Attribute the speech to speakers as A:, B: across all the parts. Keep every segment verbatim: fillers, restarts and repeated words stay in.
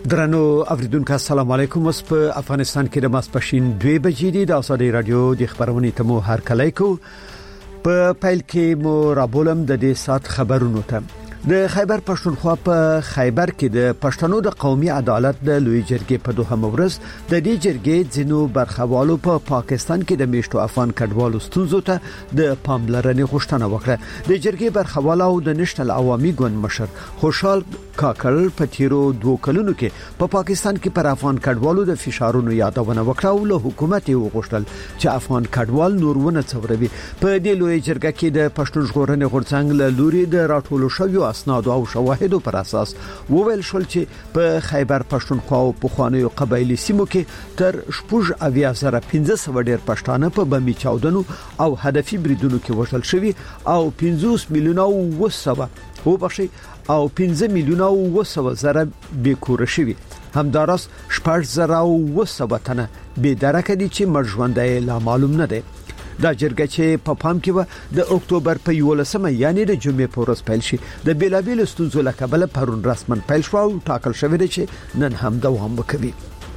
A: درنو اوریدونکو السلام علیکم. اوس په افغانستان کې د ماسپښین دوه بجې دي. د ازادي رادیو د خبرونې تمو هر کله کو په پیل کې مو رابولم د دې سات خبرونو ته. د خیبر پښتونخوا په خیبر کې د پښتنو د قومي عدالت د لوی جرګې په دوه ورځ د دې جرګې ځینو برخوالو په پا پاکستان کې د میشتو افغان کډوالو ستونزو ته د پاملرنې غوښتنه وکړه. د جرګې برخوالو د نشنل عوامي ګوند مشر خوشحال کاکړ په تیرو دوه کلونو کې په پا پاکستان کې پر افغان کډوالو د فشارونو یادونه وکړه او له حکومت یې وغوښتل چې افغان کډوال نورونه څوروي. په دې لوی جرګه کې د پښتون ژغورنې غورځنګ له لوري د راټولو شویو اسناد او شواهدو پر اساس وویل شول چې په خیبر پښتونخوا او په خوانیو قبایلی سیمو کې تر شپږ اویا زره پنځه سوه ډیر پښتانه په بمبي چاودنو او هدفي بریدونو کې وژل شوي او پنځوس میلیونه او وسوه او بخشي او پنځه میلیونه او وسوه زره بیکور شوي. همدارس شپږ زره او وسوه تنه به درکه دي چې مرژوندای لا معلوم نه دي. دا جرګه چې په پام کې و د اکتوبر په یولسمه یعنی د جمعې په ورځ پیل شي د بیلابیل ستونزو له کبله پرون رسمن پیل شو او ټاکل شوی دی چې نن هم دوام وکړي.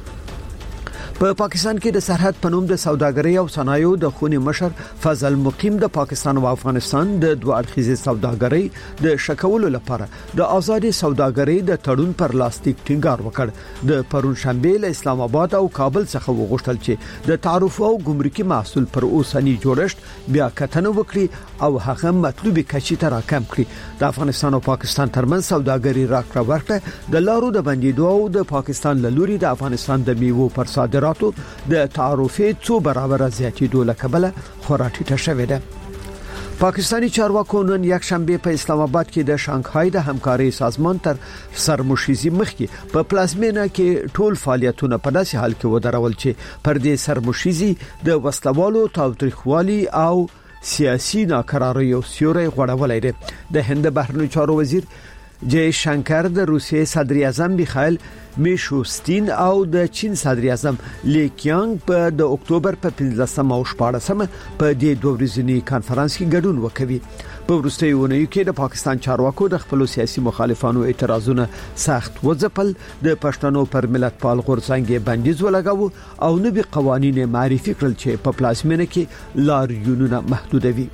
A: په پاکستان کې د سرحد پنوم د سوداګرۍ او صنایعو د خونی مشر فضل مقیم د پاکستان او افغانستان د دوه اړخیزه سوداګرۍ د شکولو لپاره د آزادي سوداګرۍ د تړون پر لاستیک ټینګار وکړ. د پرون شنبه له اسلام آباد او کابل څخه وغوښتل چې د تعرفو او ګمرکي محصول پر اوسنی جوړښت بیا کتنه وکړي او هغه مطلوبه کچې ته راکم کړي. د افغانستان او پاکستان ترمنځ سوداګرۍ راکړه ورکړه د لارو د بندیدو او د پاکستان له لوري د افغانستان د میوو پر صادراتو د تعرفې څو برابر زیاتېدو له کبله خورا ټیټه شوې ده. پاکستانی چارواکو نن یک شنبه په اسلام آباد کې د شانګهای د همکاري سازمان تر سرمشيزي مخکې په پلازمینه کې ټول فعالیتونه په داسې حال کې ودرول چې پر دې سرمشيزي د وسلوالو تاوتریخوالي او سیاسي ناکراری او سیوري غوړولای دي. د هند بهرنیو چارو وزیر جای شنکر د روسیې صدر اعظم میخائیل میشوستین او د چین صدر اعظم لی کیانګ په د اکتوبر په پنځلسمه او شپاړسمه په دې دوه ورځنی کانفرنس کې ګډون وکوي. په وروستیو اونیو کې د پاکستان چارواکو د خپل سیاسي مخالفانو اعتراضونه سخت وځپل. د پښتنو پر ملت پال غورځنګ بندیز ولګاوه او نوي قوانين معرفي کړل چې په پلازمینه کې لاریونونه محدودوي.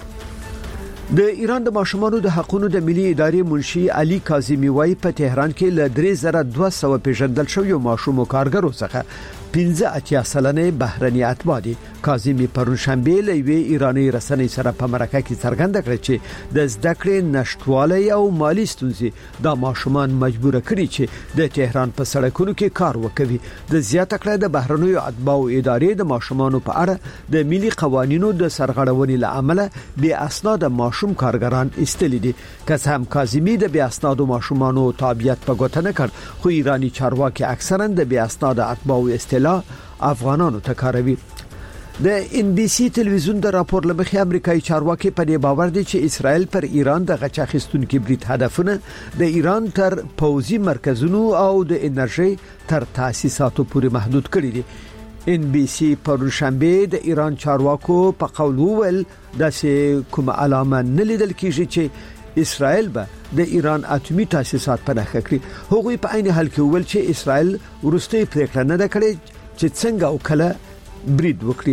A: د ایران د ماشومانو د حقوقو د ملي ادارې منشي علي کاظمی وای په تهران کې ل درې زره دوه سوه پیژندل شوی ماشومو کارګرو څخه پنځه اتیا سلنه بهرني اتباع دي. کاظمی پرون شنبه له وی ایرانی رسنۍ سره په مرکه کې څرګنده کړه چې د زده کړې نشټوالی او مالی ستونزې د ماشومان مجبور کړي چې د تهران په سړکونو کې کار وکړي. د زیاته کړه د بهرنیو اتباع ادارې د ماشومانو په اړه د ملي قوانینو د سرغړونې لامل به اسناد ماشوم کارګران استلې دي. که هم کاظمی د بیا اسناد ماشومانو تابعیت په ګوته نه کړ خو ایرانی چارواکي اکثرا د بیا اسناد اتباع استلا افغانانو ته کاروي. د ان بي سي ټلویزیون د راپور لمخې امریکایي چارواکي په دې باور دي چې اسرائیل پر ایران د غچاخستونکو برید هدفونه د ایران تر پوځي مرکزونو او د انرژي تر تاسیساتو پورې محدود کړي دي. ان بي سي پر شنبه د ایران چارواکو په قول وویل د کوم علامه نه لیدل کیږي چې اسرائیل به د ایران اټومي تاسیسات په نښه کړی. هغوی په عین حال کې وویل چې اسرائیل ورسته پریکړه نه ده کړې چې څنګه او کله برید وکړي.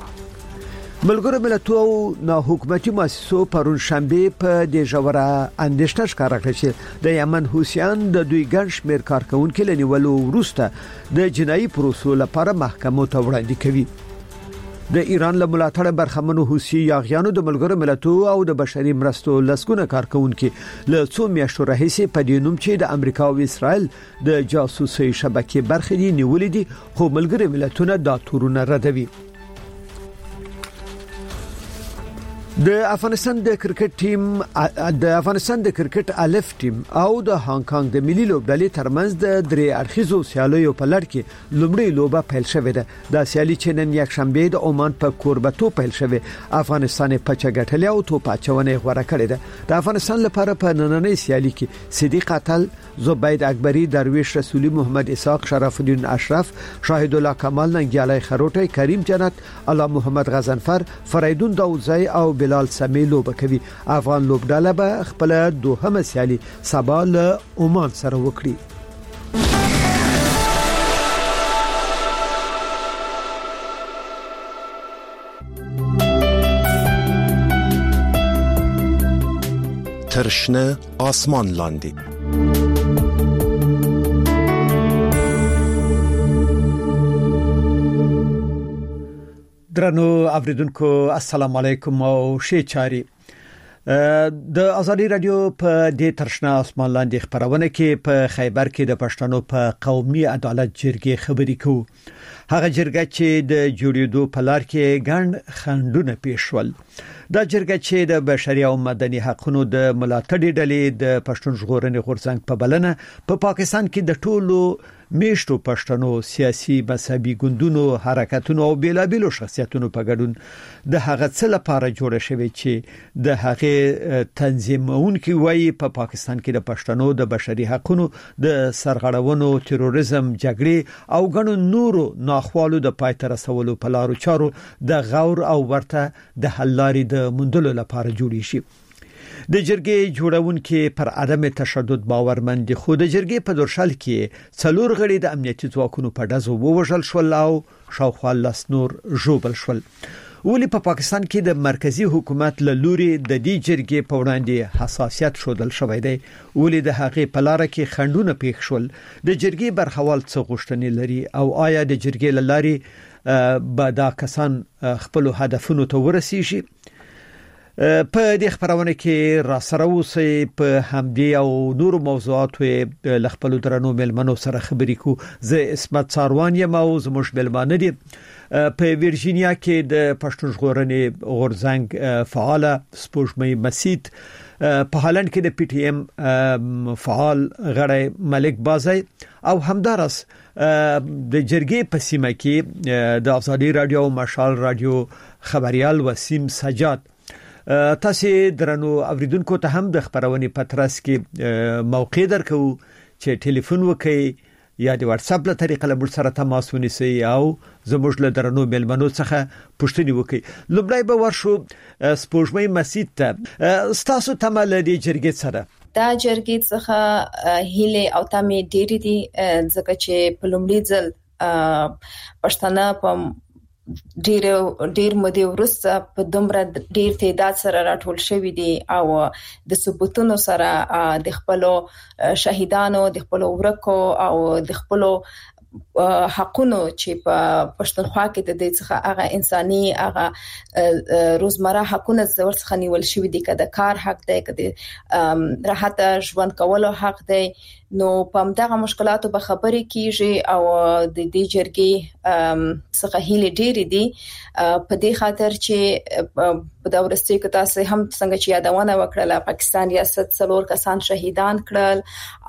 A: ملګرو ملتونو او نه حکومتي مؤسسو پرون شنبه په د جوړه اندېښنه ښکاره کړه چې د یمن حوثیان د دوی ګڼ شمېر کارکونکو لنیولو وروسته د جنایي پروسو لپاره محکمو ته وړاندې کوي. د ایران له ملاتړ برخمنو حوثي یاغیانو د ملګرو ملتونو او د بشري مرستو لسګونه کارکونکو له څو میاشتو راهیسې په دې نوم چې د امریکا او اسرائیل د جاسوسي شبکې برخې دي نیولې دي خو ملګرو ملتونو دا تورونه ردوي. د افغانستان د کرکټ ټیم د افغانستان د کرکټ الف ټیم او د هانګ کانګ د ملي لوبډلې ترمنځ د درې اړخیزو سیالیو په لړ کې لومړی لوبه پیل شوې ده. د سیالي چې نن یک شنبه د عمان په کوربتو پیل شوې افغانستان په چګټلې او توپ اچونې غوړه کړې ده. د افغانستان لپاره په نننۍ سیالي کې صدیق اتل، زبید اکبری، درویش رسولی، محمد اسحاق، شرف الدین اشرف، شاهد الله کمال، ننګیالای خروټی، کریم جنت، الله محمد غزنفر، فریدون داوودزی او بلال سمی لوبه کوي. افغان لوبډله به خپل دوهمه سیالي سبا له عمان سره وکړي.
B: ترشنه آسمان لاندې.
A: درنو اوریدونکو السلام علیکم او ښه چاري. د ازادي رادیو په دې ترشنه آسمان لاندې خبرونه کې په خیبر کې د پښتنو په قومي عدالت جرګې خبرې کوو. هغه جرګه چې د جوړېدو په لار کې ګڼ خنډونه پیښ شول. دا جرګه چې د بشري او مدني حقوقو د ملاتړ ډلې د پښتون ژغورنې غورځنګ په بلنه په پا پاکستان کې د ټولو میشتو پښتنو سیاسي مذهبي ګوندونو حرکتونو او بیلابیلو شخصیتونو په ګډون د هغه څه لپاره جوړه شوې چې د هغه تنظیمونکي وایي په پا پاکستان کې د پښتنو د بشري حقوقو د سرغړونو تروریزم جګړې او ګڼو نورو ناخوالو د پای ته رسولو په لارو چارو د غور او ورته د حل لارې د مندلو لپاره جوړې شي. د جرګې جوړونکو پر عدم تشدد باورمند خو د جرګې په درشل کې څلور غړي د امنیتي ځواکونو په ډزو ووژل شول او شاوخوا لاس نور ژوبل شول. ولی په پا پاکستان کې د مرکزی حکومت له لوري د دې جرګې په وړاندې حساسیت شودل شوی دی. ولی د هغې په لار کې خنډونه پیښ شول. د جرګې برخوال څه غوښتنې لري او آیا د جرګې له لارې به دا کسان خپل هدفونو ته ورسیږي؟ په دې خبرونه کې را سره اوسئ. په همدې او نور موضوعاتو له خپل درنو ملمنو سره خبرې کو. زه اسمت ساروان یم او زموږ ملمانه دي په ویرجینیا کې د پښتون ژغورنې غورځنګ فعال سپوږمۍ مسید، په هالند کې د پی ټی ایم فعال غړی ملک بازی او همدارس د جرګې په سیمه کې د ازادي رادیو او مشال رادیو خبريال وسیم سجاد. تاسو درنو اوریدونکو ته هم د خبرونې پترس کې موقع درکو چې ټلیفون وکړئ یا د واتس اپ له طریقې له موږ سره تماس ونیسئ او زموږ له درنو ملمنو څخه پوښتنه وکړئ. لومړی به ورشو سپوږمۍ مسید ته. تاسو ته مل دي جرګې سره
C: دا جرګې څخه هیله او تمه ډېری دي ځکه چې په لومړي ځل پښتانه په ډیر ډیر مودې ورسته په دومره ډیر تعداد سره راټول شوی دي او د ثبوتونو سره د خپل شهیدانو د خپل ورکو او د خپل حقونو چې په پښتونخوا کې د دې څخه هغه انساني هغه روزمره حقونه ورڅخه نیول شوی دي، کده کار حق دی، کده راحت ژوند کولو حق دی. نو په دغه مشکلاتو به خبرې کیږي او د دې جرګې څخه هیله ډېری دي په دې خاطر چې په دا ورسته کې تاسو هم څنګه چې یادونه وکړه پاکستان ریاست څلور کسان شهیدان کړل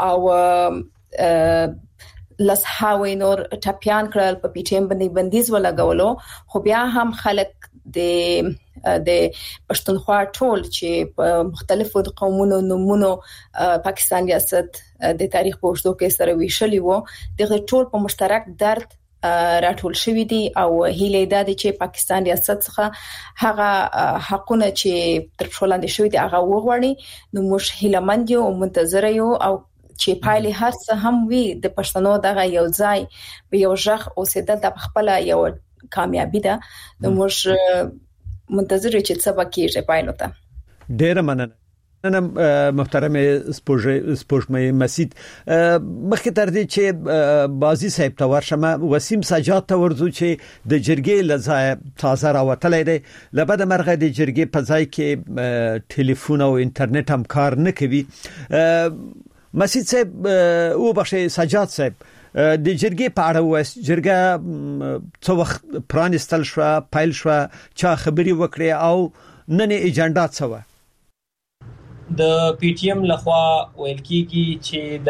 C: او لس هاوی نور ټاپیان کړل، په پی ټی ایم باندې بندیز ولګولو. خو بیا هم خلک د د پښتونخوا ټول چې په مختلفو قومونو نومونو پاکستان ریاست د تاریخ په اوږدو کې سره ویشلی وو، دغه ټول په مشترک درد راټول شوی دي او هیله ده چې پاکستان ریاست څخه هغه حقونه چې تر ټولو شوی دي هغه وغوړي. نو موږ هیله مند یو او منتظر یو او چې پایله هر څه هم وي د پښتنو دغه یو ځای په یو ځخ اوسېدل د خپل یو کامیابی ده. نو موږ منتظر یو چې څه وکړي پایله ته.
A: ډېر مننه. نن محترم سپوږمۍ مسید، مخکې تر دې چې بازی صاحب ته ورشمه وسیم سجاد ته ورځو چې د جرګې لځای تازه راوتلې ده. لبد مرغه د جرګې په ځای کې ټلیفون او انټرنیټ هم کار نه کوي. مسید صاحب او بخښي سجاد صاحب د جرګې په اړه وس جرګه څو وخت پرانستل شو، پایل شو، چا خبري وکړي او نن ایجنډا څه و؟
D: د پی ټی ایم لخوا ویل کیږي چې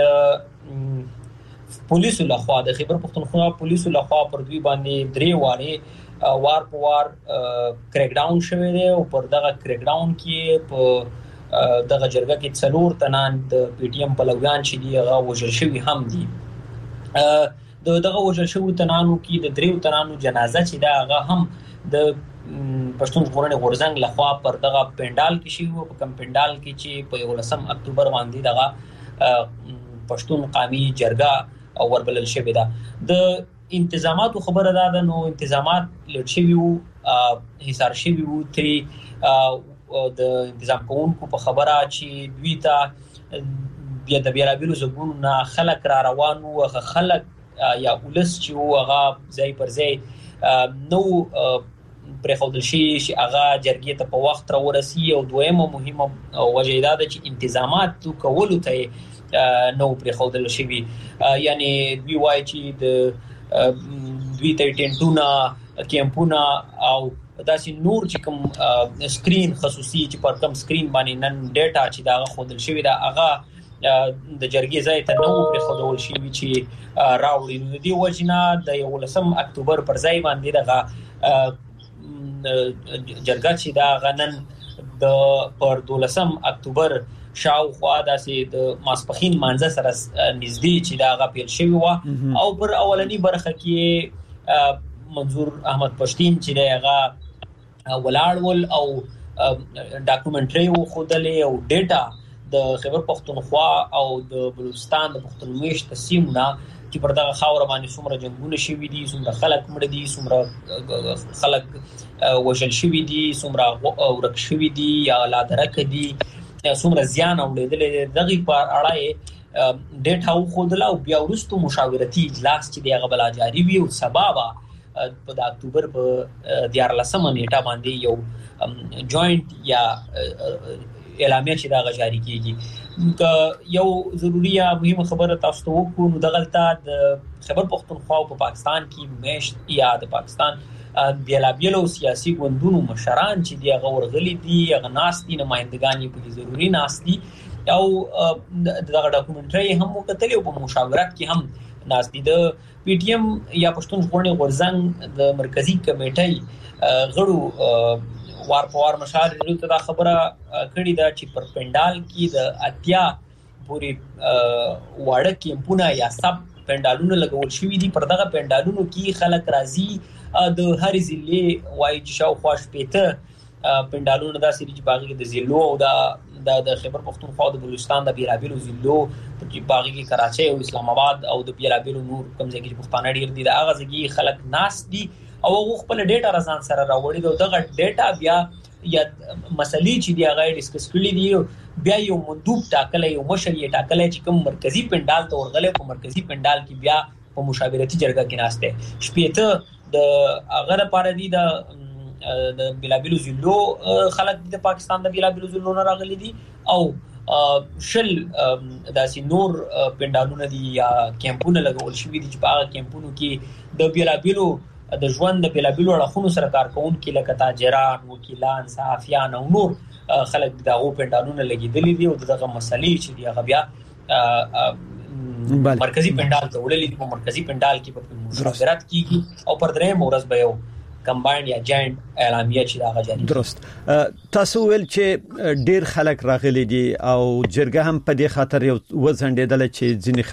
D: د پولیسو لخوا د خیبر پختونخوا پولیسو لخوا پر دوی باندې درې واره وار په وار کریک ډاون شوی دی او پر دغه کریک ډاون کې په دغه جرګه کې څلور تنان د پی ټی ایم بلویان چې دی هغه وژل شوی هم دي. د دغه وژل شوی تنانو کې د دریو تنانو جنازه چې دا هغه هم د پښتون ژغورنې غورځنګ لخوا پر دغه پندال کې شي او په کم پندال کې چې په یولسم اکتوبر باندې دغه پښتون قومي جرګه وربلل شوې ده. د انتظاماتو خبره ده، نو انتظامات لټ شوي وو، حصار شوي وو، ترې د انتظام کوونکو په خبره چې دوی ته بیا د بیلابیلو زګونو نه خلک را روانو او خلک یا ولس چې هغه ځای پر ځای نو پر خودل شي چې هغه جرګې ته په وخت را ورسي او دویمه مهمه وجه دا ده چې انتظامات کول ته نو پر خودل شي یعنی دوی وایي چې د دوی ته ټینټونه کیمپونه او داسې نور چې کوم سکرین خصوصي چې پر کوم سکرین باندې نن ډیټا چې دا خودل شي دا هغه د جرګې ځای ته نو پر خودل شي چې راوړي نو دی وجنه د یولسم اکتوبر پر ځای باندې دغه جرګه چې دا غنن د پر دولسم اکتوبر شاوخوا داسې د ماسپخین مانځه سره نږدې چې دا غا پیل شوی و او پر اولنی برخه کې منظور احمد پښتين چې دغه ولاړول او ډاکومنټري او خودلې او ډیټا د خیبر پختونخوا او د بلوچستان د پختونخوا تسیمونه چې پر دغه خاور باندې څومره جنگونه شوي دي څومره خلک مړ دي څومره خلک وژل شوي دي څومره ورک شوي دي یا لا درک دي څومره زیان اوریدل دغه په اړه ډیټا خودله او بیا ورستو مشاورتي اجلاس چې دغه بلا جاری وي او سبب په د اکتوبر په دیارلسمه نیټه باندې یو جوائنٹ یا اعلامیه چې دا جاری کیږي یو ضروري یا مهمه خبره تاسو ته وکړو نو دغلطه د خیبر پختونخوا په پاکستان کې مشت یا د پاکستان بیلابیلو سیاسي ګوندونو مشران چې دی هغه ورغلي دي هغه ناس دي نمائندګان یې په ضروري ناس دي او دغه ډاکومنټري هم وکتل او په مشاورت کې هم ناس دي د پی ټی ایم یا پښتون ژغورنې غورځنګ د مرکزی کمیټې غړو وار په وار مشار ته دا خبره کړې ده چې پر پندال کې د اتیا پوری واړه کیمپونه یا سب پندالونه لګول شوې دي پر دغه پندالونو کې خلک راځي د هر ضلع وای چې شاو خوش پېته پندالونه دا سری چې باغی د ضلعو او د د خیبر پختونخوا د بلوچستان د بیلابیلو ضلعو چې باغی کې کراچۍ او اسلام آباد او د بیلابیلو نور کوم ځای کې پښتانه ډیر دي دا هغه ځای خلک ناس دي او هغه خپل ډیټا رسان سره راوړي دا دغه ډیټا بیا یا مسلې چې دی هغه ډیسکس کړی دی بیا یو مندوب ټاکلې یو مشر یې ټاکلې چې کوم مرکزی پندال ته ورغلې په مرکزی پندال کې بیا په مشاورتي جرګه کې ناشته شپېته د هغه لپاره دی د د بلابلو زلو خلک د پاکستان د بلابلو زلو نه راغلي دي او شل داسې نور پندالونه دي یا کیمپونه لګول شوي دي چې په هغه کیمپونو کې د بلابلو د ژوند د بلابلو اړخونو سره کار کوونکي لکه تاجران وکیلان صحافیان او نور خلک دغه پندالونه لګیدلي دي او دغه مسلې چې دی هغه بیا مرکزی پندال ته وړلې په مرکزی پندال کې په مشاورت کیږي او پر درې مورز به یو کمباین یا جاینټ اعلامیه چې دا جاری
A: درست تاسو ول چې ډیر خلک راغلي دي او جرګه هم په دې خاطر یو وزندېدل چې ځینې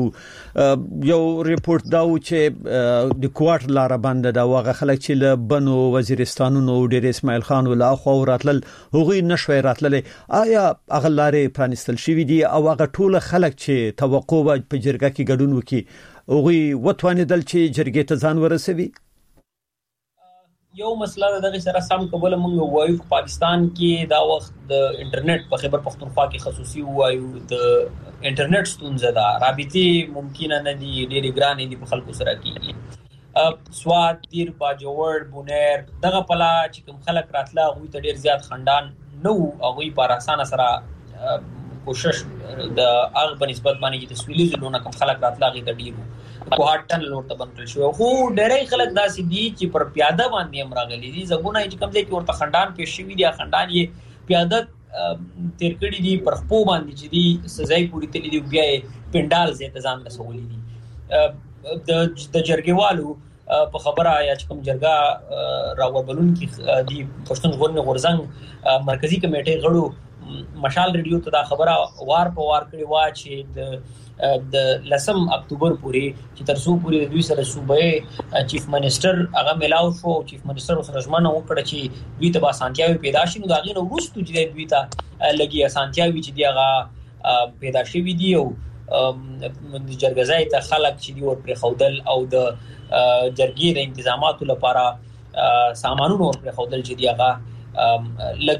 A: خندونه یو ریپورت دا و چې د کوارټر لار باندې دا واغه خلک چې له بنو وزیرستانونو ډیر اسماعیل خان ولا خو راتل هغه نشوي راتل آیا هغه لارې پرانستل شوې دي او هغه ټول خلک چې توقع په جرګه کې ګډون وکړي هغه وتوانیدل چې جرګې ته ځان ورسوي
D: یو مسله دغه سره سم کول موږ وایو په پاکستان کې دا وخت د انټرنیټ په خیبر پختونخوا کې خصوصي وایو د انټرنیټ ستونزه ده رابطه ممکنه نه دي ډېری ګرانې دي په خلکو سره کېږي سواد دیر باجوړ بونیر دغه پلا چې کوم خلک راتله غوي ته ډېر زیات خندان نو هغه په اسانه سره کوشش د هغه په نسبت باندې چې تسویلي زلونه کوم خلک راتله غي د ډیرو په هاټن لور ته بنکل شو خو ډېرې خلک داسې دي چې پر پیاده باندې هم راغلي دي زګونه چې کوم ځای کې ورته خندان پېښ شوي دي خندان یې پیاده تیر کړي دي پر خپو باندې چې دي سزای پوری تللی دي بیا پندال زې تزان رسولي دي د د جرګوالو په خبره یا چې کوم جرګه راوبلون کې دی پښتون ژغورنې غورځنګ مرکزی کمیټې غړو مشال ریډیو ته دا خبره وار په وار کړی وا چې د د لسم اکتوبر پورې چې تر څو پورې د دوی سره صوبې چیف منسٹر هغه ملاو شو چیف منسٹر سره ژمنه وکړه چې دوی ته به اسانتیاوي پیدا شي نو دا غي نو وروسته چې دوی ته لګي اسانتیاوي چې دی هغه پیدا شوي دي او جرګه ځای ته خلک چې دی ور پر خودل او د جرګې د تنظیماتو لپاره سامانونو ور پر خودل چې دی هغه لګ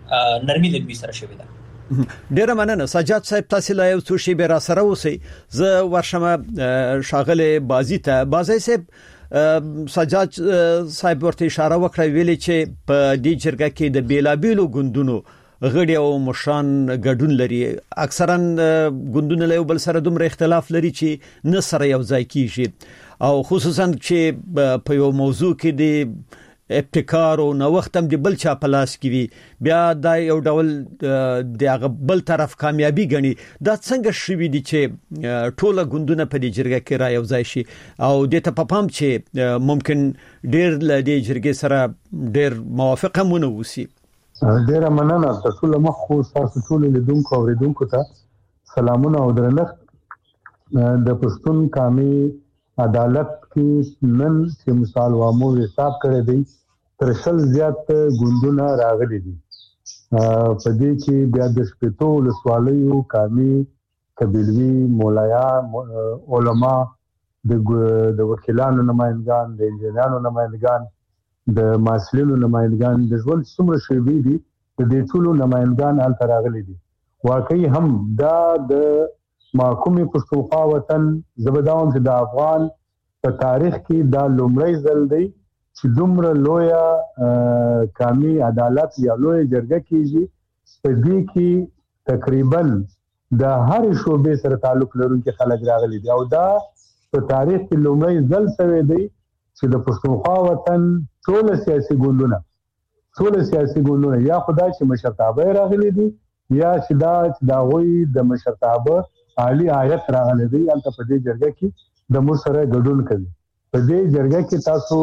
D: نرمي د دوی سره شوې ده.
A: ډیره مننه سجاد صاحب، تاسو لا یو څه شی به را سره اوسئ. زه ورشمه شاغله بازی ته. بازی صاحب، سجاد صاحب ورته اشاره وکړه ویلي چې په دې جرګه کې د بیلابیلو ګوندونو غړي او مشران ګډون لري. اکثرا ګوندونه له بل سره دومره اختلاف لري چې نه سره یو ځای کیږي، او خصوصا چې په یو موضوع کې د ابتکار او نوښت هم د بل چا په لاس کې وي، بیا دا یو ډول د هغه بل طرف کامیابی غني. دا څنګه شوي دي چې ټوله ګوندونه په دې جرګه کې را یو ځای شي او د ته په پام چې ممکن ډېر له دې جرګې سره ډېر موافقه مونږ وسی.
E: ډېر مننه تاسو له مخ خو تاسو ټول لیدونکو او اوریدونکو ته سلامونه او درنښت. د پښتون قومي عدالت کې نن چې مثال وامو حساب کړی دی تر شل زیات ګوندونه راغلي دي. په دې کې بیا د شپږو ولسوالیو قومي قبیلوي مولایان علما د د وکیلانو نمائندگان د انجنیرانو نمائندگان د مسؤلینو نمائندگان د ژوند څومره شوي دي د دې ټولو نمائندگان حل راغلي دي. واقعي هم دا د محکومي پښتونخوا وطن زبداوم چې د افغان په تاریخ کې دا لومړی ځل دی چې دومره لویه قومي عدالت یا لویه جرګه کیږي. په دې کې تقریبا د هر شوبې سره تعلق لرونکي خلک راغلي دي او دا په تاریخ کې لومړی ځل شوی دی چې د پښتونخوا وطن ټول سیاسي ګوندونه ټول سیاسي ګوندونه یا خدای چې مشرتابه راغلي دي یا چې دا چې دا غوي د مشرتابه عالی آیت راغلي دي البته په دې جرګه کې د مو سره ګډون کوي. په دې جرګه کې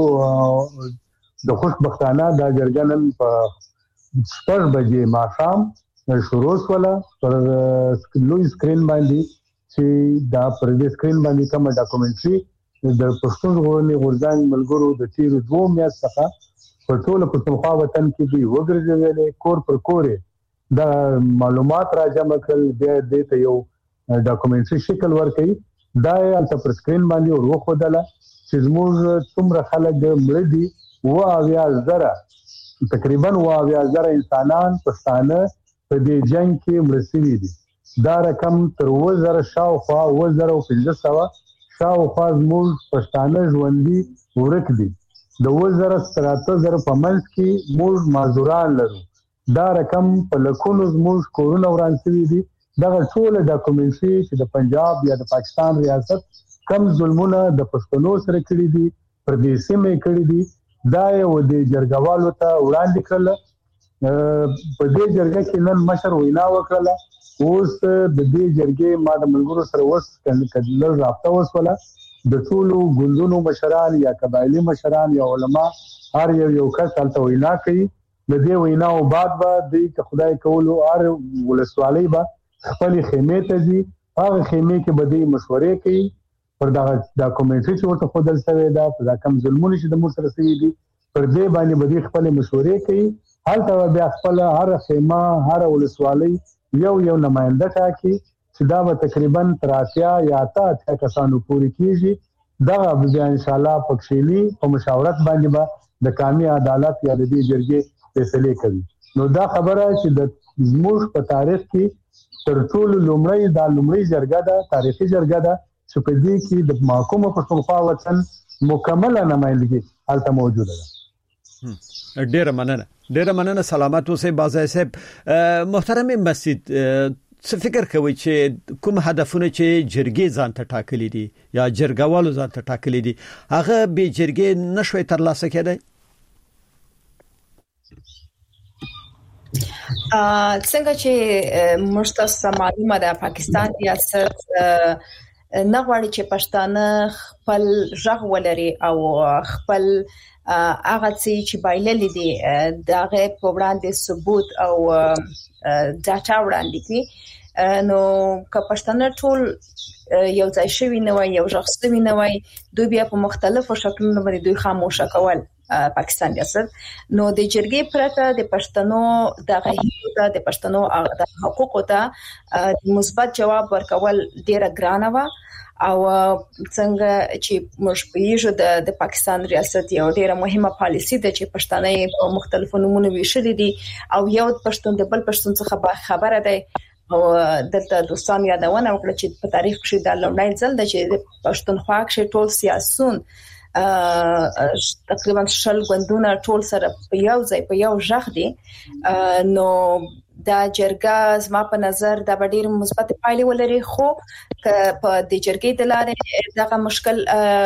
E: تاسو د خوشبختانه دا جرګه نن په شپږ بجې ماښام شروع شوله پر لوی سکرین باندې چې دا پر دې سکرین باندې کوم ډاکومنټري د پښتون ژغورنې غورځنګ ملګرو د تیرو دوه میاشتو څخه په ټول پښتونخوا وطن کې دی وګرځولې کور پر کورې دا معلومات راجمع کړل، بیا دې ته یو ډاکومنټري شکل ورکړي. دا یې پر سکرین باندې ورخودله چې زموږ څومره خلک مړه دي و اویا زره تقریبا و اویا زره انسانان پښتانه په دې جنگ کې مړه شوي دي. دا رقم تر و زره شاوخوا و زره پنځه سوه شاوخوا زموږ پښتانه ژوندي ورک دي. د و زره تر اته زره په منځ کې موږ معذوران لرو. دا رقم په لکونو زموږ کورونه وران شوي دي. دغه ټول ډاکومنټري چې د پنجاب یا د پاکستان ریاست کم ظلمونه د پښتنو سره کړی دي پر دې سیمه کړی دي دا یو د جرګوالو ته وړاندې کړل. په دې جرګه کې نن مشر وینا وکړه. اوس د دې جرګې ما د ملګرو سره وس کله رابطه وسوله د ټولو ګوندونو مشران یا قبایلی مشران یا علما هر یو یو کس تلته وینا کوي. د دې وینا او بعد به د خدای کولو هر ولسوالۍ به خپل خیمه ته ځي، هغه خیمه کې به د مشورې کوي پر دا ډاکومنټري چې ورته خودل شوی دا په دا کم ظلمونه چې د مو سره شوي دي پر دې باندې به د خپل مشورې کوي. هلته بیا خپل هر خیمه هر ولسوالۍ یو یو نماینده ټاکي چې دا به تقریبا تر اتیا یا اته کسانو پورې کیږي. دا بیا ان شاء الله پکښینی په مشاورت باندې به د قومي عدالت یا د دې جرګې فیصله کوي. نو دا خبره چې د زموږ په تاریخ کې تر ټولو لومړی دا لومړی جرګه ده، تاریخي جرګه ده چې په دې کې د محکومه پښتونخوا وطن مکمله نمائندګي هلته موجوده ده.
A: ډیره مننه ډیره مننه سلامت اوسئ بازی صاحب. محترم مسجد، څه فکر کوي چې کوم هدفونه چې جرګې ځان ته ټاکلي دي یا جرګوالو ځان ته ټاکلي دي هغه به جرګې نشوي ترلاسه کېدای؟
C: څنګه چې مشتاق معلومه ده پاکستان ریاست نه غواړي چې پښتانه خپل ژغ ولري او خپل هغه چې بایللې دي دغه په وړاندې ثبوت او ډاټا وړاندې کړي. نو که پښتانه ټول یو ځای شوي نه وای، یو ژغ شوي نه وای، دوی بیا په مختلفو شکلونو باندې دوی خاموشه کول پاکستان ریاست. نو د جرګې پرته د پښتنو د غوښتنو د پښتنو د حقوقو ته مثبت جواب ورکول ډیره ګرانه و او څنګه چې موږ پیژو د د پاکستان ریاست یو ډیره مهمه پالیسی ده چې پښتانه په مختلفو نمونه ویشل دي او یو پښتون د بل پښتون څخه خبره ده او دلته دوستان یادونه وکړه چې په تاریخ کې د لومړی ځل د چې پښتونخوا کې ټول سیاسيون تقریبا شل غوندونه ټول سره په یو ځای په یو ژغ دي نو دا جرګه زما په نظر د ډېر مثبت پایلې ولري خو په د جرګې د لارې دغه مشکل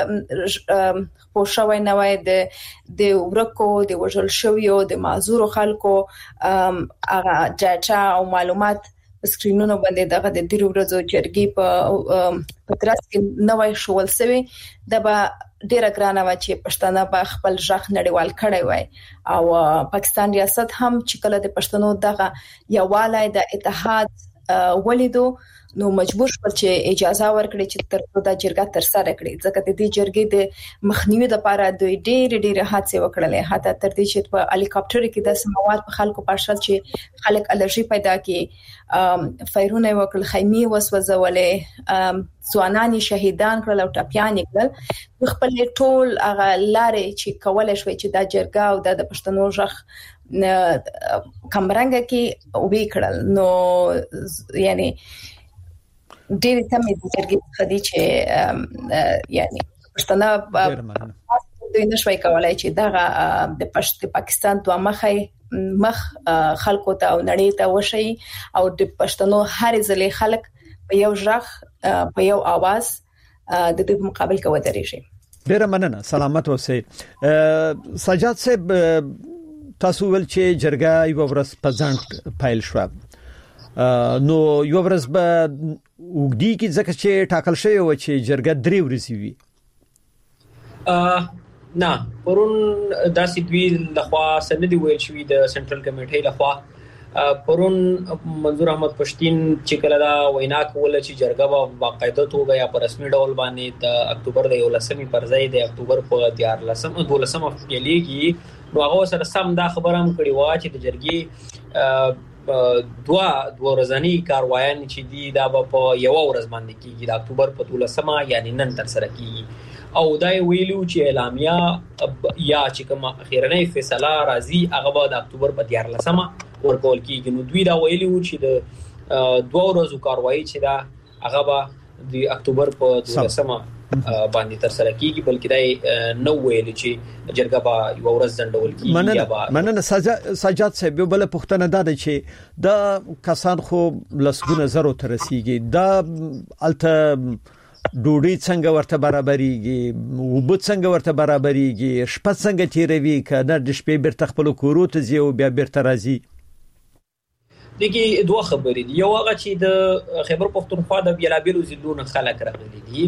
C: پوښوي نه وای د د ورکو د وژل شویو د معذور خلکو هغه ډاټا او معلومات سکرینونو باندې دغه د ډیرو ورځو جرګې په پترس کې نوې شول سوي د با ډیره ګرانه و چې پښتانه په خپل ځخ نړیوال کړي وای او پاکستان ریاست هم چې کله د پښتنو دغه یووالی د اتحاد ولیدو نو مجبور شول چې اجازه ورکړي چې تر دا جرګه تر سره کړي ځکه د دې جرګې د مخنیوي لپاره دوی ډېر ډېر هڅې وکړلې حتی تر دې چې په هلیکاپټر کې د سماوات په خلکو پاشل چې خلک الرجی پیدا کړي فایرونه وکړل خیمه وسوځولې ځوانان شهیدان کړل او ټاپیان کړل خپل ټول هغه لارې چې کولای شوی چې دا جرګه او د پښتنو ژغ کمرنګ کې وی کړل نو یعنی ډېر تمه د جرګې خدي چې یعنی پښتانه دوی نشوي کولای چې دغه د پښتون پاکستان دوه مخه مخ خلکو ته او نړۍ ته وشي او د پښتنو هر ځلې خلک په یو ژغ په یو आवाज د دې مقابل کې ودرېږي.
A: ډېر مننه سلامت اوسئ. سجاد صاحب تاسو ول چې جرګه یو ورځ په ځان پایل شو نو یو ورځ به وګړي کې ځکه چې ټاکل شوی و چې جرګه درې ورځې وي.
D: ا نه پرون داسې دوی لخوا سندې ویل شوې د سنټرل کمیټې لخوا پرون منظور احمد پښتين چې کله دا وینا کوله چې جرګه به باقاعده توګه یا په رسمي ډول باندې د اکتوبر د یولسمې پر ځای د اکتوبر په دیارلسم دولسمه پیلېږي نو هغه سره سم دا خبره هم کړې و چې د جرګې دوا دوا ورځنی کاروایان چې دی دا په یو ورځ باندې کیږي د اکتوبر په دولسمه یعنی نن تر سره کیږي او دا ویلو چې اعلامیه یا چې کوم اخیرنۍ فیصله راځي هغه به د اکتوبر په دیارلسمه ورکول کیږي نو دوی دا ویلو چې د دوه ورځو کاروایی چې دا هغه به د اکتوبر په دولسمه باندې تر سره کیږي بلکې دا نو ویل چې جرګه به یو ورځ ځنډول کیږي یا به
A: مننه سجاد صاحب بل پښتنه ده چې دا کسان خو لسګونه زرو تر رسیدي دا الته ډوډۍ څنګه ورته برابرېږي وبد څنګه ورته برابرېږي شپه څنګه تیروي کنه د شپې بیرته خپل کورو ته ځي او بیا بیرته راځي.
D: دغه دوه خبرې دي یو هغه چې د خیبر پښتونخوا د بیلابیلو ضلعونو خلک راغلي دي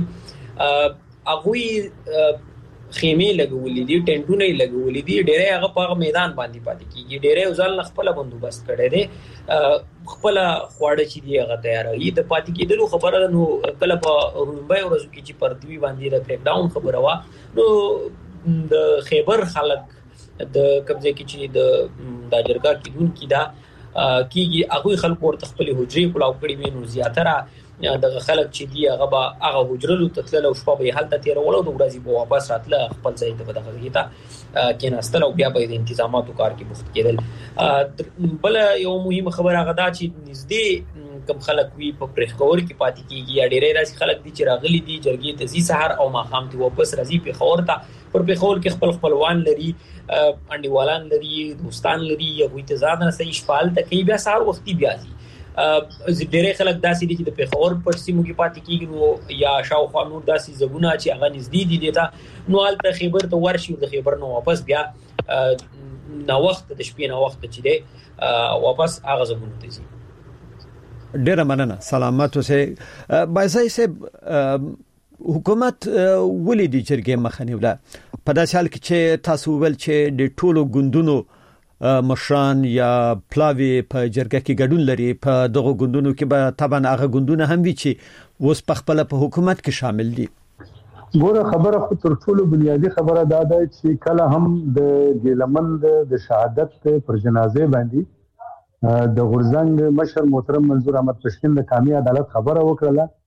D: اغوی خیمه لګولې دي ټنټونه لګولې دي ډېرې هغه په میدان باندې پاتې کیږي ډېرې ځل خپل بندوبست کړي دي خپل خواړه چې دی هغه تیاري د پاتې کېدلو خبره نو کله په رومبای ورځو کې چې پر دوی باندې د بریک ډاون خبره وا نو د خیبر خلک د قبضه کې چې د د جرګه کېدون کې دا کیږي هغه خلک ورته خپل حجرې کلاو کړي وي نو زیاتره دغه خلک چې دی هغه به هغه حجرلو تتل او شپه به حالت تیرول او د ورځې به واپس راتله خپل ځای ته دغه کیتا کېناستل او بیا به د انتظاماتو کار کې بوخت کېدل. بل یو مهمه خبره هغه دا چې نږدې کم خلک وی په پرخور کې پاتې کیږي یا ډېرې راځي خلک دي چې راغلي دي جرګې ته زی سحر او ماخام ته واپس راځي په خور ته پر په خور کې خپل خپلوان لري انډیوالان لري دوستان لري یا وې ته ځان صحیح شپال ته کې بیا سحر وختي بیا دي ډېرې خلک داسې دي چې د پیښور پر سیمو کې پاتې کیږي نو یا شاوخوا نور داسې زګونه چې هغه نږدې دي دیتا نو حالت خیبر ته ورشي د خیبر نو واپس بیا نو وخت د شپې نو وخت چې دی واپس هغه زګونه ته ځي.
A: ډېر مننه سلامت اوسئ. بایزای صاحب حکومت ولې د جرګې مخنیوله په داسې حال کې چې تاسو ول چې د ټولو ګوندونو مشران یا پلاوی په جرګه کې ګډون لري په دغه ګوندونو کې به طبعا هغه ګوندونه هم وي چې اوس په خپل په حکومت کې شامل دي.
E: ګوره خبره خو تر ټولو بنیادی خبره دا ده چې کله هم د ګیلمند د شهادت پر جنازه باندې د غورزنګ مشر محترم منظور احمد پښتين د قومي عدالت خبره وکړه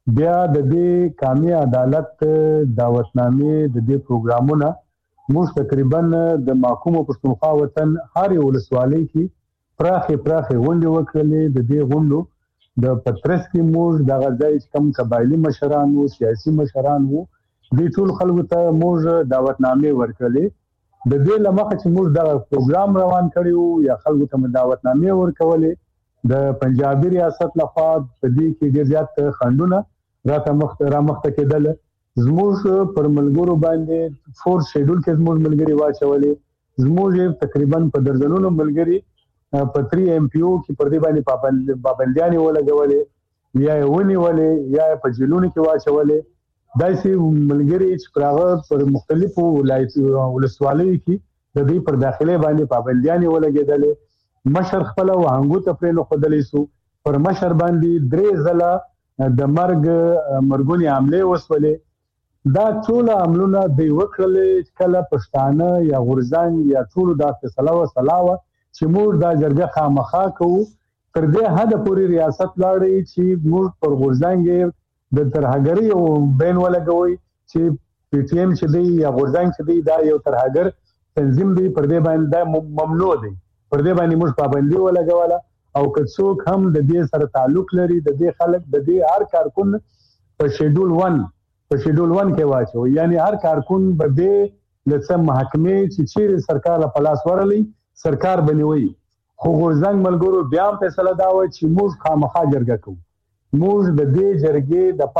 E: بیا د دې قومي عدالت دعوتنامې د دې پروګرامونه موږ تقریبا د محکومو پښتونخوا وطن هر یو ولسوالۍ کې پراخه پراخه غونډې وکړلې. د دې غونډو د پترس کې موږ د غځای کم قبایلی مشران وو، سیاسي مشران وو، د ټول خلکو ته موږ دعوتنامې ورکړلې. د دې لمخه چې موږ دا پروګرام روان کړیو یا خلکو ته دعوتنامې ورکولې د پنجابي ریاست لخوا په دې کې ډېر زیات خندونه راته مخ را مخته کېدل. زموږ پر ملګرو باندې فورس شیډول کې زموږ ملګری واچولې. زموږ تقریبا په درجنونو ملګری په تری ایم پی او کې پر دې باندې پابندیان ولګولې یا ونی ولې یا په جیلونو کې واچولې. داسې ملګری چې پراغه پر مختلفو ولایتونو ولسوالیو کې د دې پر داخله باندې پابندیان ولګېدلې. مشر خپل وهنګو ته پرې نو خدلې سو پر مشر باندې درې ځله د مرګ مرګونی حمله وسولې. دا ټول عملونه د وکړلې کله پښتانه یا غورځنګ یا ټول د فیصله و صلاوه چې موږ دا جرګه خامخا کوو تر دې حد پورې ریاست لاړې چې موږ پر غورځنګ د ترهګری او بین ولګوي چې پی ټی ایم چې دی یا غورځنګ چې دی دا یو ترهګر تنظیم دی پر دې باندې ممنوع دی پر دې باندې موږ پابندي ولګوله. او که څوک هم د دې سره تعلق لري د دې خلک د دې هر کارکون په شیډول ون په شیډول ون کې واچو یعنی هر کارکون به دې لڅ محکمه چې چیرې سرکار په لاس ورلې سرکار بنوي. خو غورځنګ ملګرو بیا هم فیصله دا و چې موږ خامخا جرګه کوو. موږ د دې جرګې د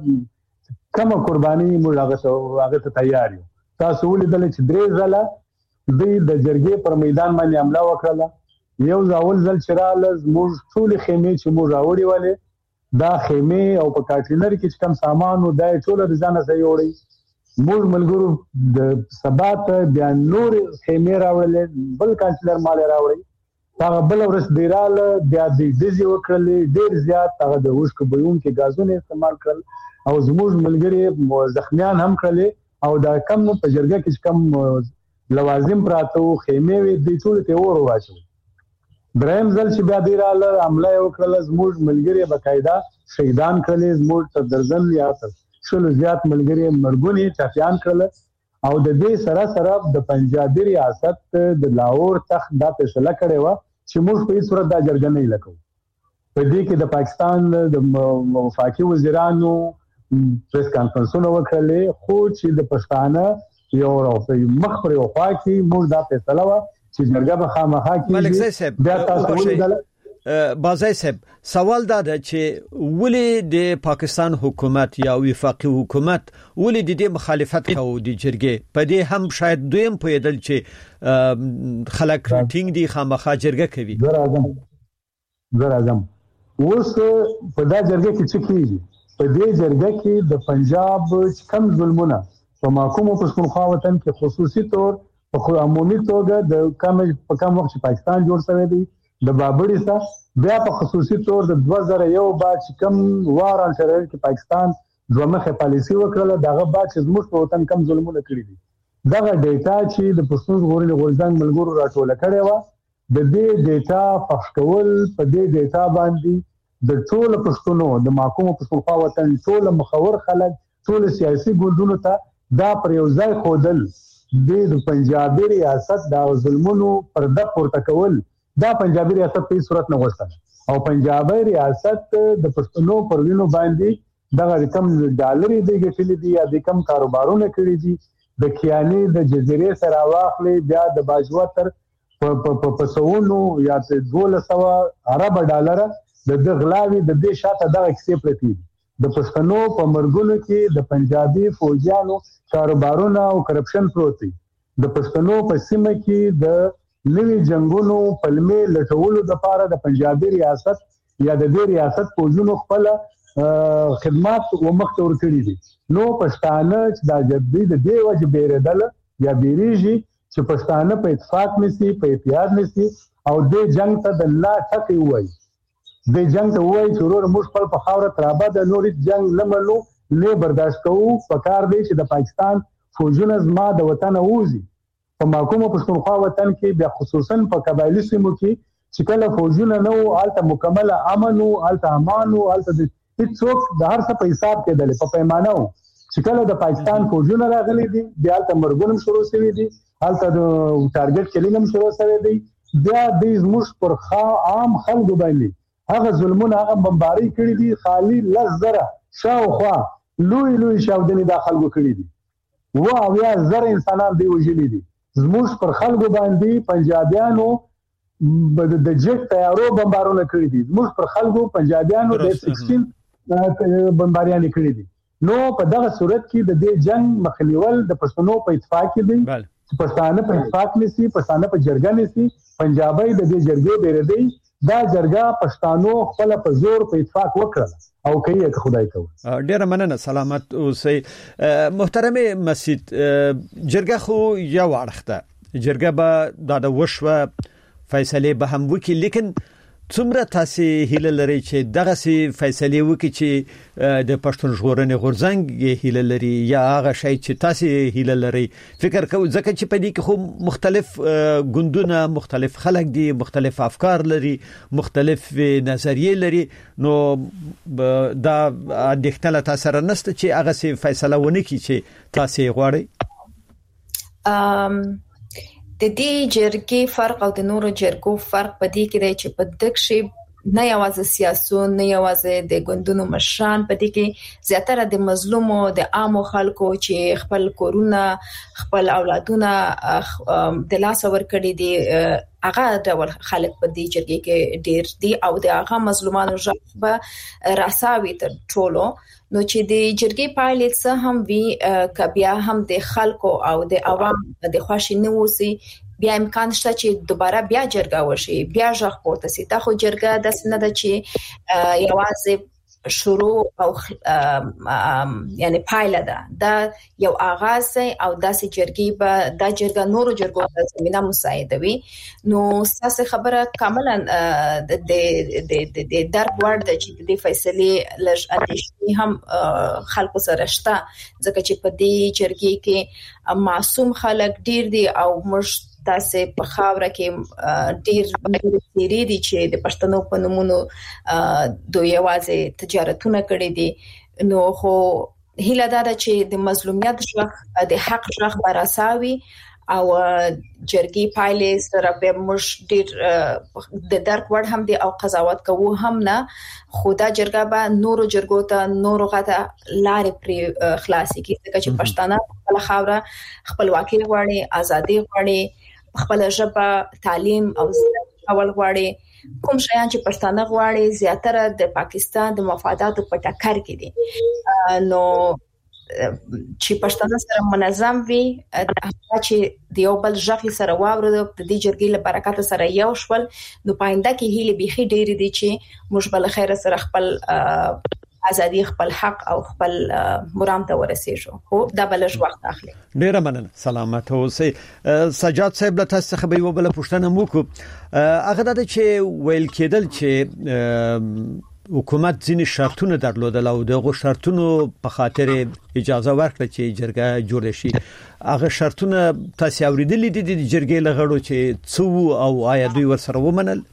E: پاره کومه قرباني موږ هغه هغه ته تیار یو. تاسو ولیدل چې درې ځله د جرګې پر میدان باندې حمله وکړه. یو ځاول ځل چې رااله موږ ټول خیمې چې موږ راوړې ولې دا خیمې او په کانټینر کې کوم سامان و دا ټول د ځانه سره وړي. موږ ملګرو د سبات بیا نور خیمې راوړلې بل کانسلر مال راوړي. هغه بل ورځ ډیراله بیا د دزي وکړلې ډیر زیات هغه د وښک بيون کې غازونه استعمال کړل او زموږ ملګری زخمیان هم کړل او دا کم په جرګه کې کم لوازم پراتو خیمې وي د ټول ته ور واچو. دریم ځل چې بیا ډیراله عمله وکړل زموږ ملګری بقاعده شهیدان کړل. زموږ تر درځل یا تر شلو زیات ملګری مرګونی چافیان کړل او د دې سره سره د پنجابي ریاست د لاهور تخت دا فیصله کړې و چې موږ په هیڅ صورت دا جرګه نه لکو. په دې کې د پاکستان د وفاقي وزیرانو پریس کانفرنسونه وکړلې خو چې د پښتانه یو مخ پر یو خوا کې موږ دا فیصله و چې جرګه به خامخا کې
A: ملک زئی صاحب بیا تاسو ولیدل. بازای صاحب سوال دا ده چې ولې د پاکستان حکومت یا وفاقي حکومت ولې د دې مخالفت کوي د جرګې په دې هم شاید دویم پویدل چې خلک ټینګ دي خامخا جرګه کوي.
E: زه راځم زه راځم اوس په دا جرګه کې څه کیږي. په دې جرګه کې د پنجاب کم ظلمونه په محکومو پښتونخوا وطن کې خصوصي تور په عمومي توګه د کم په کم وخت پاکستان جوړ شوی دی د بابړی سره بیا په خصوصي تور د دوه زره یو بعد چې کم واران سره کې پاکستان دومره پالیسی وکړه دغه بعد چې زموږ په وطن کم ظلمونه کړی دي. دغه ډیټا چې د پښتون ژغورنې غورځنګ ملګرو راټول کړي و د دې ډیټا پخ کول په دې ډیټا باندې د ټول پښتونو د محکومو پښتونخوا وطن ټول مخور خلک ټول سیاسي ګوندونو ته دا پر یو ځای خودل د پنجابي ریاست د ظلمونو پرده پورته کول دا پنجابي ریاست په صورت نه غوښتل او پنجابي ریاست د پښتنو پر وینو باندې دغه کم ډالر دی ګټلې دي یا د کم کاروبارونه کړی دي د کیاني د جزیرې سره واخلې بیا د باجوا تر په پسونو یا د دوله سو عرب ډالر د دغلاوي د دې شاته دغه کیسې پرتی د پښتنو په مرګونو کې د پنجابي فوجیانو کاروبارونه او کرپشن پروت دي. د پښتنو په سیمه کې د نوی جنگونو پلمې لټولو د پاره د پنجابي ریاست یا د دې ریاست فوجونو خپل خدمات ومخ تور کړی دي. نو پښتانه چې د جدي د دې وجه بیردل یا بیریږي چې پښتانه په اتفاق نسی په اتحاد نسی او د جنگ ته د لا ټکی وای د جنگ ته وای چې ورور موږ خپل په خاوره ترابه د نوري جنگ لمنو نه برداشت کوو. پکار دی چې د پاکستان فوجونه زما د وطن اوزي په محکومه پښتونخوا وطن کې بیا خصوصا په قبایلی سیمو کې چې کله فوجونه نو آلته مکمل امن او آلته امان او آلته د هیڅوک د هر څه په حساب کې دل په پیمانه و چې کله د پاکستان فوجونه راغلي دي بیا ته مرګونم شروع شوی دي حالت د ټارګټ کلینګم شروع شوی دی بیا د زموږ پر عام خلکو باندې هغه ظلمونه هغه بمباری کړی دي خالی لزره شاوخوا لوی لوی شاودنې د خلکو کړی دي و او یا زر انسانان دی وژلي دي زموږ پر خلکو باندې پنجابیانو د جټ تیارو بمبارونه کړی دي زموږ پر خلکو پنجابیانو د شپږ بمباریان کړی دي نو په دغه صورت کې د دې جنگ مخنیول د پښتنو په اتفاق کې دي چې پښتانه په اتفاق نشي پښتانه په جرګه نشي پنجابي د دې جرګې ډېر دی دا جرګه پښتانو خپل په زور په اتفاق وکړه او کوي ته خدای ته
A: ډېر مننه سلامت اوسئ محترم مسعود جرګه خو یو اړخته جرګه به د وشوه فیصله به هم وکړي لیکن څومره تاسو هیله لري چې دغه سي فیصله وکړي چې د پښتون ژغورنې غورځنګ هیله لري یا هغه شی چې تاسو هیله لري فکر کوم ځکه چې په دې کې خو مختلف ګوندونه مختلف خلک دي مختلف افکار لري مختلف نظریې لري نو دا د اختلاف تاثیر نشته چې هغه سي فیصله ونه کړي چې تاسو غواړئ
C: ام د دې جرګې فرق او د نورو جرګو فرق په دې کې دی چې په دغه شی نه یوازې سیاسيون نه یوازې د ګوندونو مشران په دې کې زیاتره د مظلومو د عامو خلکو چې خپل کورونه خپل اولادونه د لاس ور کړی دي هغه ډول خلک په دې جرګې کې ډیر دي او د هغه مظلومانو ژغ به راساوي تر ټولو نو چې د جرګې پایلې څه هم وی کبیا هم د خلکو او د عوام د خوښ نه وسی بیا امکان شته چې دوباره بیا جرګه وشي بیا ژغ پورته سي دا خو جرګه د سند چې یوازې شروع او یعنی پایله ده دا یو آغاز او داسې جرګې به دا جرګه نورو جرګو ته زمينه مساعدوي نو تاسو خبره کاملا د د د درک ورته چې د فیصله لږ اندېښنې هم خلکو سره شته ځکه چې په دې جرګې کې معصوم خلک ډیر دي او مش تاسو په خاوره کې ډیر ډیری دي چې د پښتنو په نومونو دوی یوازې تجارتونه کړې دي نو خو هیله دا ده چې د مظلومیت ژغ د حق ژغ براساوي او جرګې پایلې سره به مش ډیر د درک وړ هم دي او قضاوت کوو هم نه خدا جرګه به نورو جرګو ته نورو غته لارې پر خلاصي کې چې پښتانه خپل خاوره خپلواکي غواړي ازادي غواړي خپل ژبه تعلیم او اول غواړي کوم شیان چې پښتانه غواړي زیاتره د پاکستان د مفاداتو په ټکر کې دي نو چې پښتانه سره منظم وي چې د یو بل ژغ سره واورد د دې جرګې له برکت سره یو شول نو پاینده کې هیله بيخي ډېر دي چې موږ بل خیر سره خپل ازادي خپل حق او خپل مرام ته ورسېږو خو دا بلش وخت اخلي
A: ډیره مننه سلامت اوسئ سجاد صاحب له تاسو څخه به یو بل پوښتنه موکو هغه د چې ویل کېدل چې حکومت ځینې شرطونه درلودل او دغه شرطونو په خاطر اجازه ورکړه چې جرګه جوړ شي هغه شرطونه تاسو اوریدلې دي د جرګې لغړو چې څو او آیا دوی ورسره ومنل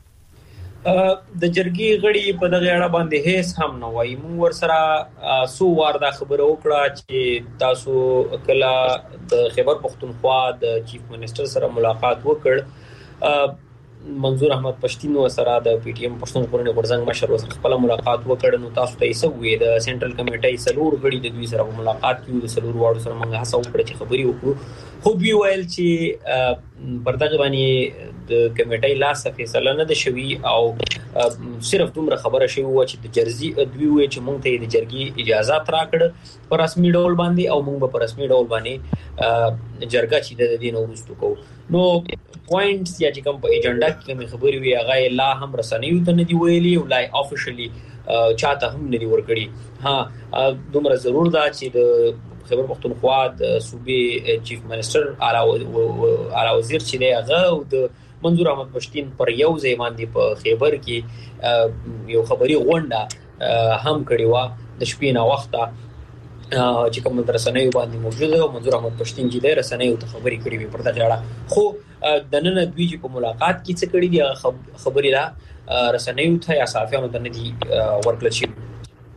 D: د جرګې غړي په دغه اړه باندې هیڅ هم نه وایي مو ور سره سو وار دا خبره وکړه چې تاسو کله د خیبر پختونخوا د چیف منسٹر سره ملاقات وکړ منظور احمد پښتين سره د پی ټی ایم پښتون ژغورنې غورځنګ مشر سره خپل ملاقات وکړ نو تاسو ته یې سوې د سنټرل کمیټې سلور غړي د دوی سره ملاقات کیو د سلور واړو سره موږ هڅه وکړه چې خبري وکړو خو دوی ویل چې پردغه باندې د کمیټې لاس فیصله نه ده شوی او صرف دومره خبره شوی و چې د جرزي دوی وی چې مونږ ته د جرګي اجازه تراکړه پر رسمي ډول باندې او مونږ په رسمي ډول باندې جرګه چې د دین ورستو کو نو پوینټس یا چې کوم په ایجنډا کې کوم خبري وی هغه لا هم رسنیو ته نه دی ویلي او لا افیشلی چاته هم نه دی ورکړي ها دومره ضرور ده چې د خیبر پختونخوا د صوبې چیف منسٹر اعلی وزیر چې دی هغه او د منظور احمد پښتين پر یو ځای باندې په خیبر کې یو خبري غونډه هم کړې و د شپې نه وخته چې کوم رسنۍ باندې موجوده او منظور احمد پښتين چې د رسنۍ ته خبري کړې وي پر دغه اړه خو د نن دوی چې په ملاقات کې څه کړی دی خبري را رسنۍ ته یا صحافیانو ته نه دي ورکړل شي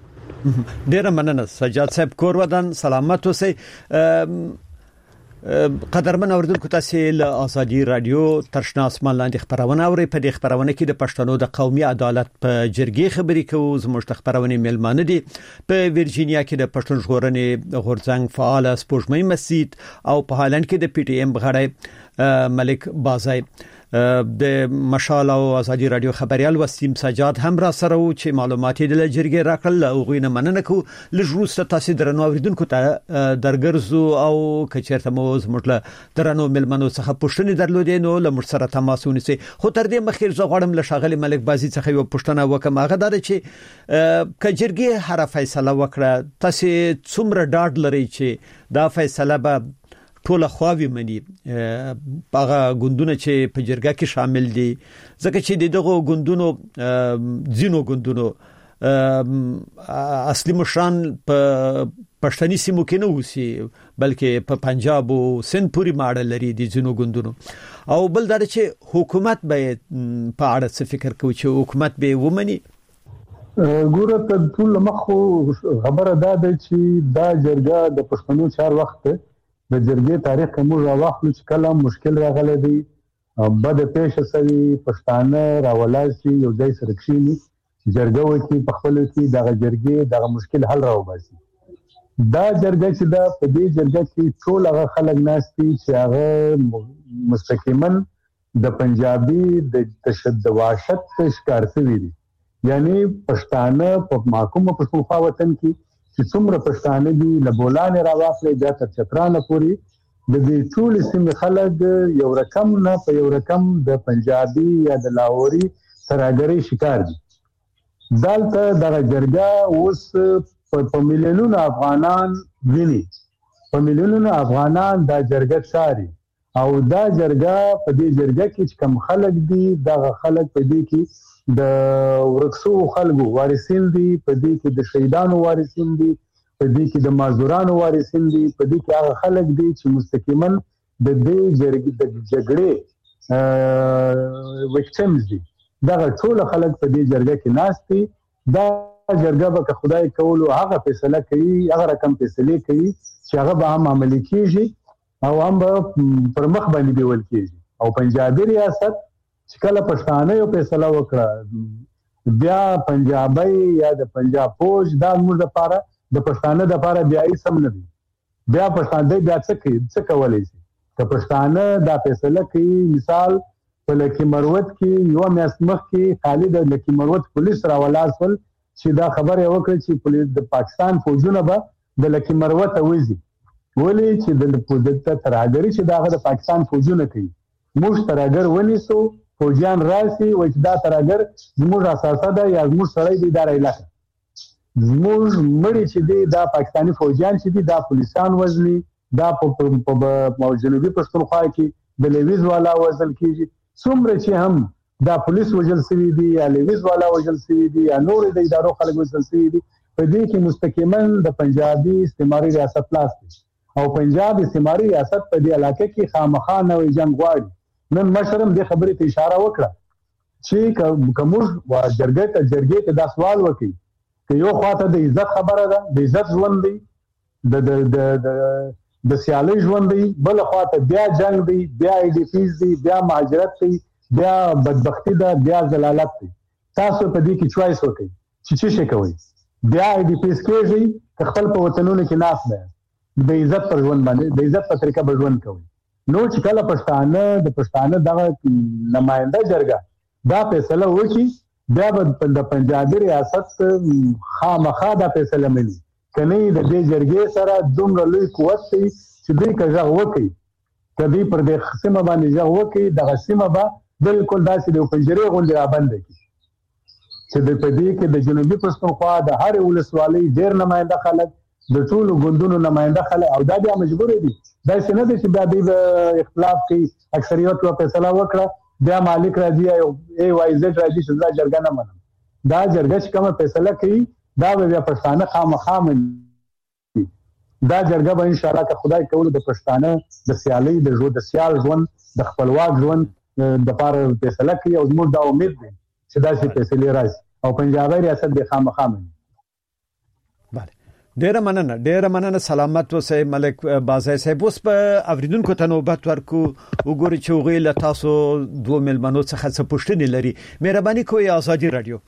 A: ډیر مننه سجاد صاحب کور ودان سلامت اوسئ. قدرمن اوردونکو تاسو له ازادي رادیو ترشنا اسمان لاندې خبرونه اوري. په دې خبرونه کې د پښتنو د قومي عدالت په جرګې خبرې کوو. زموږ خبرونه ملمانه دي. په ورجینیا کې د پښتون ژغورنې غورځنګ فعال سپوږمۍ مسجد او په هالند کې د پی ټی ایم غړی ملک بازای د مشال او ازادي رادیو خبريال وسیم سجاد هم را سره و چې معلومات د لجرګي راکړل او غوینه مننه کو لجروسته تاسو درنو اوریدونکو ته درګرزو او کچرته مو زموږ درنو ملمنو څخه پښتني درلودې نو لمر سره تماس ونیسي. خو تر دې مخیر زه غواړم له شاغلي ملک بازي څخه یو پښتنه وکم. هغه دا چې کجرګي هر فیصله وکړه تاسو څومره ډاډ لري چې دا فیصله به ټول خواوی مني هغه ګوندونه چې په جرګه کې شامل دي ځکه چې دغه ګوندونو زینو ګوندونو اصلي مشران په پښتني سیمو کې نه وسی بلکې په پنجاب او سند پوری ماډل لري دي زینو ګوندونو. او بل دا چې حکومت به په اړه څه فکر کوي چې حکومت به ومني.
E: ګوره ته ټول مخو خبره ده چې دا جرګه د پښتنو چار وخت د جرګې تاریخ کې موږ راوخلو چې کله مشکل راغلی دی بد پیښه سوي پښتانه راولاسي یو ځای سره کښیني جرګه وکړي په خپل کې دغه جرګې دغه مشکل حل راوباسي. دا جرګه چې دا په دې جرګه کې ټول هغه خلک ناستي چې هغه مستقیما د پنجابي د تشدد وحشت شکار شوي دي. یعنی پښتانه په محکومه پښتونخوا وطن کې چې څومره پښتانه دي له بولان راوخلې بیا تر چترانه پوري د دې ټول سیمې خلک یو رقم نه په یو رقم د پنجابي یا د لاهوري ترهګرۍ شکار دي. دلته دغه جرګه اوس په میلیونونو افغانان ویني په میلیونونو افغانان دا جرګه څاري او دا جرګه په دې جرګه کې چې کم خلک دي دغه خلک په دې کې د ورکسو خلکو وارثین دي په دې کې د شهیدانو وارثین دي په دې کې د مازدورانو وارثین دي په دې کې هغه خلک دي چې مستقیما د دې جرګې د جګړې وکټمز دي. دغه ټول خلک په دې جرګه کې ناست دي. دا جرګه به خدای کولو هغه فیصله کوي هغه رقم فیصله کوي چې هغه به هم عملي کیږي او هم پر مخ باندې بیول کیږي. او پنجابي ریاست چې کله پښتانه یو فیصله وکړه بیا پنجابي یا د پنجاب فوج دا موږ لپاره د پښتانه لپاره بیا یې سم نه دي. بیا پښتانه بیا څه کوي څه کولای شي که پښتانه دا فیصله کوي. مثال په لکی مروت کې یو میاشت مخکې خالد لکی مروت پولیس راولاسول چې دا خبره وکړه چې پولیس د پاکستان فوجونه به د لکی مروت وځي ولې چې د پوزته ترهګری چې دا د پاکستان فوجونه کوي موږ ترهګر ونیسو فوجیان راسي و چې دا ترهګر زموږ اساسه ده یا زموږ سړی دی دا علاقه زموږ مړي چې دی دا پاکستاني فوجیان چې دي دا پولیسان وزني دا په جنوبي پښتونخوا کې د لیویز والا وزل کیږي څومره چې هم دا پولیس وجل سوي دي یا لیویز والا وجل سوي دي یا نور د ادارو خلک وجل سوي دي په دې کې مستقیما د پنجابي استعماري ریاست لاس دی او پنجاب استعماري ریاست په دې علاقه کې خامخا نوې جنگ غواړي. نن مشرم دې خبرې ته اشاره وکړه چې کومور وا جرګې ته جرګې ته دا سوال وکړي چې یو خواته د عزت خبره ده د عزت ژوند دی د د د د سیالي ژوند دی بل خواته بیا جنگ دی بیا ای ډی پیز دی بیا مهاجرت دی بیا بدبختی ده بیا زلالت دی. تاسو په دې کې چوایس وکړئ چې څه شي کوي بیا ای ډی پیز کېږي خپل په وطنونو کې ناس ده د عزت پر ژوند باندې د عزت په طریقه به ژوند کوي. نو چې کله پښتانه د پښتانه دغه نماینده جرګه دا فیصله وکړي بیا به د پنجابي ریاست خامخا دا فیصله مني کني د دې جرګې سره دومره لوی قوت دی چې دوی کژغ وکړي کدی پر دې سیمه باندې ځغ وکړي دغه سیمه به بالکل داسې د پنجرې غونډه رابند کی چې د پدې کې د جنوبي پښتونخوا د هر ولسوالۍ ډېر نماینده خلک د ټولو ګوندونو نماینده خلک او دا بیا مجبور دي دا څنګه دي چې بیا د اختلاف کې اکثریت په فیصله وکړه بیا مالک راځي او ای وای زد راځي چې دا جرګه نه منم دا جرګه چې کومه فیصله کوي دا بیا پښتانه خامخا مني دا جرګه به ان شاء الله که خدای کول د پښتانه د سیالي د ژوند د سیال ژوند د خپلواک ژوند د لپاره فیصله کوي او موږ دا امید دي چې دا چې فیصله راځي او پنجابي ریاست به خامخا مني.
A: ډیر مننه ډیر مننه سلامت اوسئ ملک بازای صاحب. اوس په اوریدونکو ته نوبت ورکو وګورئ چې هغه له تاسو دوه ملمنو څخه څه پوښتنې لري. مهرباني کوئ آزادي رادیو.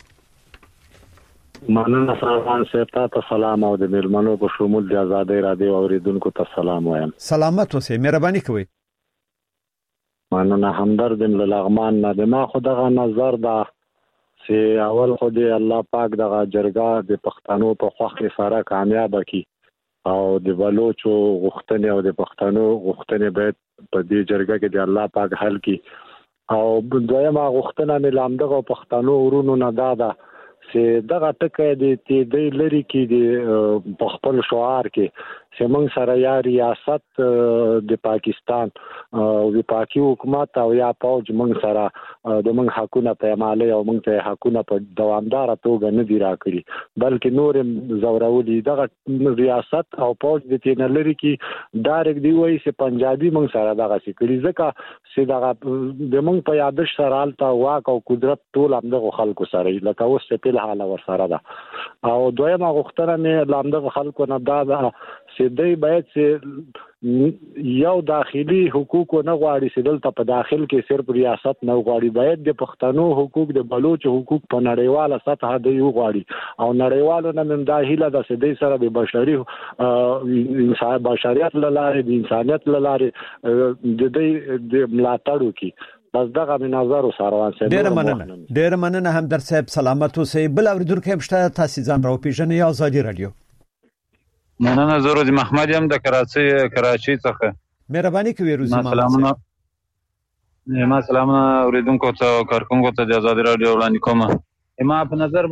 F: مننه سلام صاحب ته سلام او د ملمنو په شمول د آزادي رادیو اوریدونکو ته سلام وایم.
A: سلامت اوسئ مهرباني کوئ.
F: مننه همدرد لغمان نه د ما خدغه نظر دا چې اول خو دی الله پاک دغه جرګه د پښتنو په خوخه سره کامیاب کی او د بلوچو غختنه او د پښتنو غختنه باید په دې جرګه کې د الله پاک حل کی او دویمه غختنه ملام دغه پښتنو ورونو نه دادا چې دغه ټکه د تی دی لري کې د خپل شعار کې چې موږ سره یا ریاست د پاکستان او د پاکي حکومت او یا پوج موږ سره د موږ حقونه په مالي او موږ ته حقونه په دوامدار توګه نه دی راکړي بلکې نور زورولي دغه ریاست او پوج د تین لري کې ډایرک دی وایي چې پنجابي موږ سره دغه سکري ځکه چې دغه د موږ په یادش سره الته واک او قدرت ټول همدغه خلکو سره لکه اوس په حاله ور سره ده او دویمه غوښتنه مې لاندغه خلکو نه دا ده چې دوی باید چې یو داخلي حقوق نه غواړي چې دلته په داخل کې صرف ریاست نه غواړي باید د پښتنو حقوق د بلوچ حقوق په نړیواله سطح دی غواړي او نړیوالو نه من دا هیله ده چې دوی سره د بشري انسان بشریت لاره د انسانیت لاره د دوی د ملاتړ وکړي. بس دغه من نظر سروان صاحب
A: ډیر مننه ډیر مننه هم در صاحب سلامت اوسئ. بل اوریدونکو مشته تاسو ځان راو پیژنئ آزادي رادیو.
G: مننه زه روزي محمد یم د کراچي کراچي څخه.
A: مهرباني کوئ روزي محمد.
G: سلامونه ما سلامونه اوریدونکو ته کارکونکو ته د آزادي رادیو وړاندې کوم. ما په نظر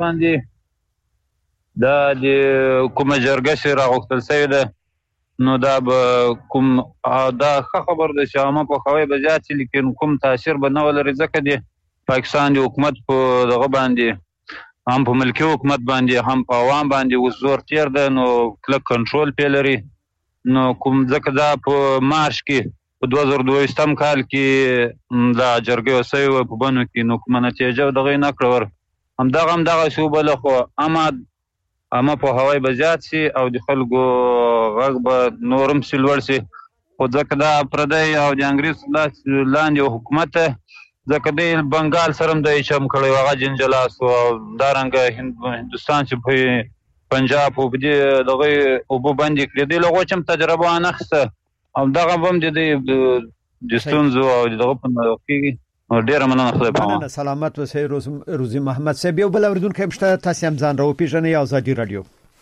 G: باندې دا د کومه جرګه چې راغوښتل شوې ده نو دا به کوم دا خبر ده چې عامه په خوي بجات لیکن کوم تاثیر به نه ولري ځکه د پاکستان د حکومت په دغه باندې هم په ملکی حکومت باندې هم په عوام باندې وزور تیر ده نو کلک کنټرول پیلري نو کوم ځکه دا په مارچ کې په دوه زره دوه ویشتم کال کې دا جرګه وسوي په بنو کې نو کوم نتیجه دغه نه کړور هم دغه هم دغه شو بل خو اما اما په هوای بزیات سي او د خلکو غږ به نورم سلور سي خو ځکه دا پردی او د انګریز لاندې حکومت ځکه د بنگال سره د چم کړي هغه جنجلاس او دارنګ هندستان چې په پنجاب او د دغه او باندې کړي د لغو چم تجربه انخسه او دغه هم د دستونزو او دغه په کې ډیر مننه خدای په
A: مننه سلامت اوسئ روزي محمد صاحب. یو بل اوریدونکو مشته تاسو هم ځان راو پیژنئ آزادي رادیو.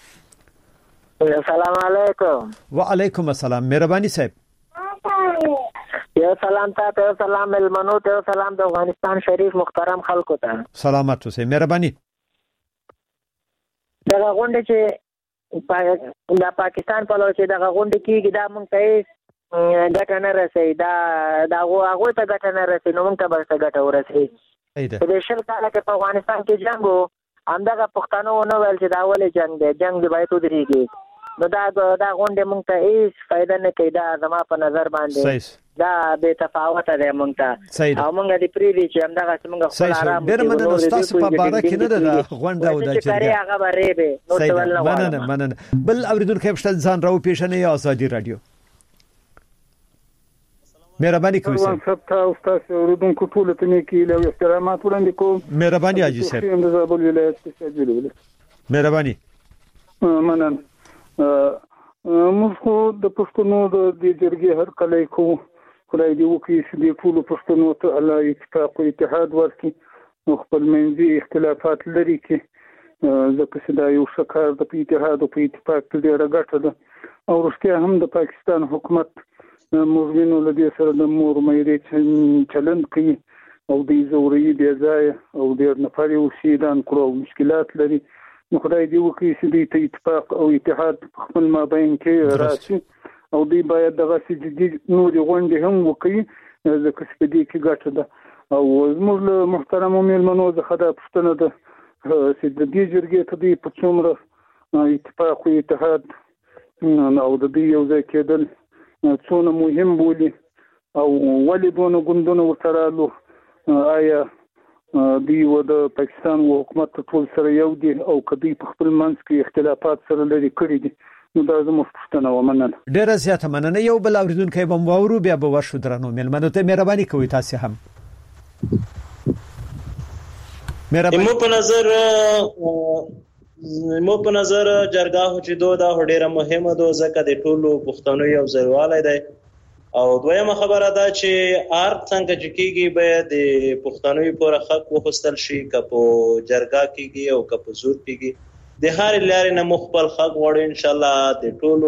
H: السلام علیکم.
A: وعلیکم السلام مهرباني صاحب.
H: یو سلام ته سلام ملمنو ته سلام د افغانستان شریف محترم خلکو ته.
A: سلامت اوسئ مهرباني.
H: دغه غونډه چې د پاکستان په لور چې دغه غونډه کیږي دا مونږ ته ګټه نه رسي دا دا هغه ته ګټه نه رسي نو موږ ته به څه ګټه ورسي. د شل کال کې په افغانستان کې جنگ وو همدغه پښتنو نو ویل چې دا ولې جنگ دی جنگ دی باید ودرېږي نو دا دا غونډه موږ ته هیڅ فائدہ نه کوي دا زما په نظر باندې دا به تفاوت دی موږ ته او موږ دې پریدي چې همدغه موږ خپل آرام
A: ډېر مننه تاسو په باره کې نه ده غونډه او دا
H: چې هغه به ریبه نو څه ول
A: مننه مننه. بل اوریدونکو مشته ځان راو پیژنئ آزادي رادیو. مهرباني کوئ
I: صاحب. سب تاسو تاسو اوریدونکو ټول ته نیکی له احترامات وړاندې کوم.
A: مهرباني حاجی صاحب.
I: د زابل ولایت څخه جوړول.
A: مهرباني.
I: مننه. موږ خو د پښتنو د جرګې هر کله کو خدای دې وکړي چې د ټول پښتنو ته الله اتفاق او اتحاد ورکړي خپل منځي اختلافات لري کې ځکه چې دا یو شکار د اتحاد او اتفاق ډېره ګټه ده او رښتیا هم د پاکستان حکومت موږ له دې سره د مور مېرې چلند کوي او د زوري د ځای او د نفري وسیدان کړو مشکلات لري نو خدای دې وکړي چې د اتفاق او اتحاد خپل مابین کې راشي او دې باید دغه سجدي نور غونډې هم وکړي ځکه چې دې کې ګټه ده او زموږ له محترم مېلمنو څخه دا پوښتنه ده چې د دې جرګې ته دې په څومره اتفاق او اتحاد او د دې یو ځای کېدل څونه مهم بولي او ولې دونه ګوندونه ورسره آیا دی و د پاکستان او حکومت ټول سره یو دي او کدی په خپل منځ کې اختلافات سره لري کړی دي نو دا زموږ پښتنه ومنل.
A: ډیره زیاته مننه. یو بل اوریدونکو به مورو بیا به ورشو درنو ملمنو ته مهرباني کوي تاسو هم.
J: مهرباني مو په نظر مو په نظر جرګه چې دوه دا ډیره مهمه ده ځکه د ټولو پښتنو یو ځایواله ده او دویمه خبره ده چې ار څنګه چې کیږي به د پښتنو پر حق وخصل شي کپو جرګه کیږي او کپو زور کیږي د هر لارې نه مخبل حق وړو ان شاء الله د ټولو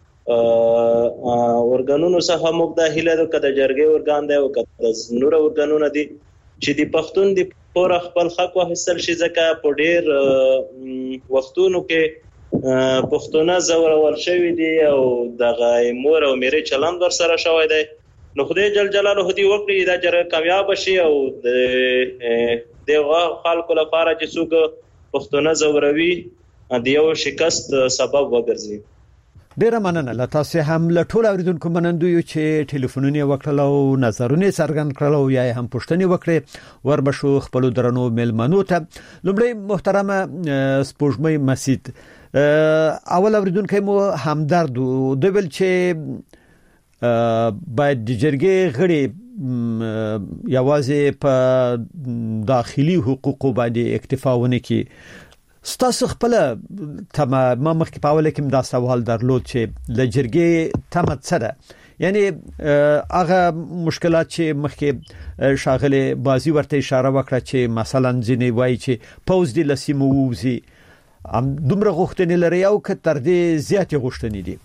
J: اورګانونو څخه موږ د هیله د کده جرګې اورګان دی او کده نور اورګانونه دي چې د پښتون د پر خپل حق وخصل شي ځکه په ډیر وختونو کې پښتونه زورول شوی دی او دغه مور او میرې چلند ور سره شوی دی نو خدای جل جلاله دې وکړي دا جره کامیاب شي او د دغه خلکو لپاره چې څوک پښتونه زوروي د یو شکست سبب وګرځي.
A: ډیره مننه. لا تاسو هم له ټول اوریدونکو منندو یو چې ټلیفونونه وکړل او نظرونه څرګند کړل او یا هم پوښتنه وکړه وربشو خپل درنو ملمنو ته. لومړی محترمه سپوږمۍ مسید اول اوریدونکو مو همدرد د بل چې باید د جرګې غړي یوازې په داخلي حقوقو باندې اکتفا ونه کړي. ستاسو خپل تم ما مخکې په اوله کې دا سوال درلود چې د جرګې تم سره یعنی هغه مشکلات چې مخکې شاغله بازی ورته اشاره وکړه چې مثلا ځینې وایي چې پوز دی لسیمو ووزي ام دومره غوښتنې لري او که تر دې زیاتې غوښتنې دي.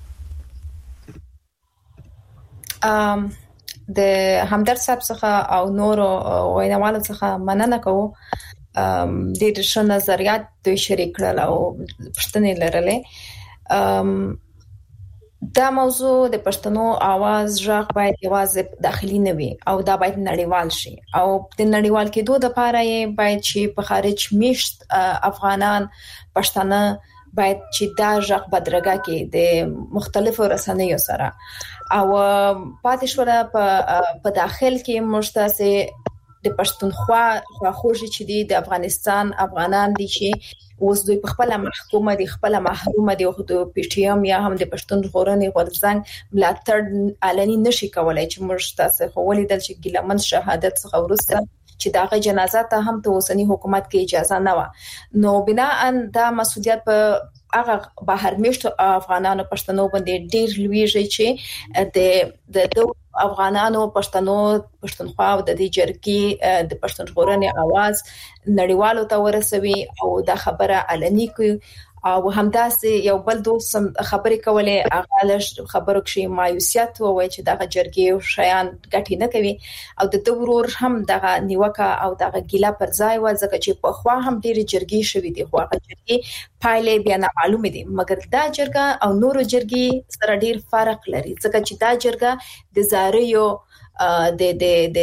C: ام د همدرد صاحب څخه او نور وینوالو څخه مننه کوم. ام د دې ش نظریات دوی شریک کړل او پښتنې لرلې. ام دا موضوع د پښتنو आवाज ژغ باید یوازې داخلي نه وي او دا باید نړیوال شي او د نړیوال کېدو لپاره یې باید چې په خارج میشت افغانان پښتانه باید چې دا ژغ بدرګه کې د مختلفو رسنیو سره او پاتې شوه په داخل کې مشتاسه د پښتونخوا خواخوږي چې دی د افغانستان افغانان دي چې اوس دوی په خپل محکومه دي خپل محروم دي او د پی ټی ایم یا هم د پښتون ژغورنې غورځنګ ملاتړ علني نشي کولای چې موږ تاسو خو ولیدل چې ګیلمن شهادت څخه ورسته چې داغه جنازه ته هم ته اوسنی حکومت کې اجازه نه و نو بنا ان دا مسؤلیت په هغه بهر میشت افغانانو پښتنو باندې ډیر لویږي چې د د افغانانو پښتنو پښتونخوا او د دې جرګې د پښتون ژغورنې आवाज نړیوالو ته ورسوي او دا خبره علني کوي او همداسې یو بل دوست خبرې کولې هغه لږ خبرو کې مایوسیت وایي چې دغه جرګې شیان ګټي نه کوي او د دورور هم دغه نیوکه او دغه ګیله پر ځای و ځکه چې په خوا هم ډېری جرګې شوې دي خو هغه جرګې پایلې بیا نه معلومه دي مګر دا جرګه او نورو جرګې سره ډېر فرق لري ځکه چې دا جرګه د زاریو د د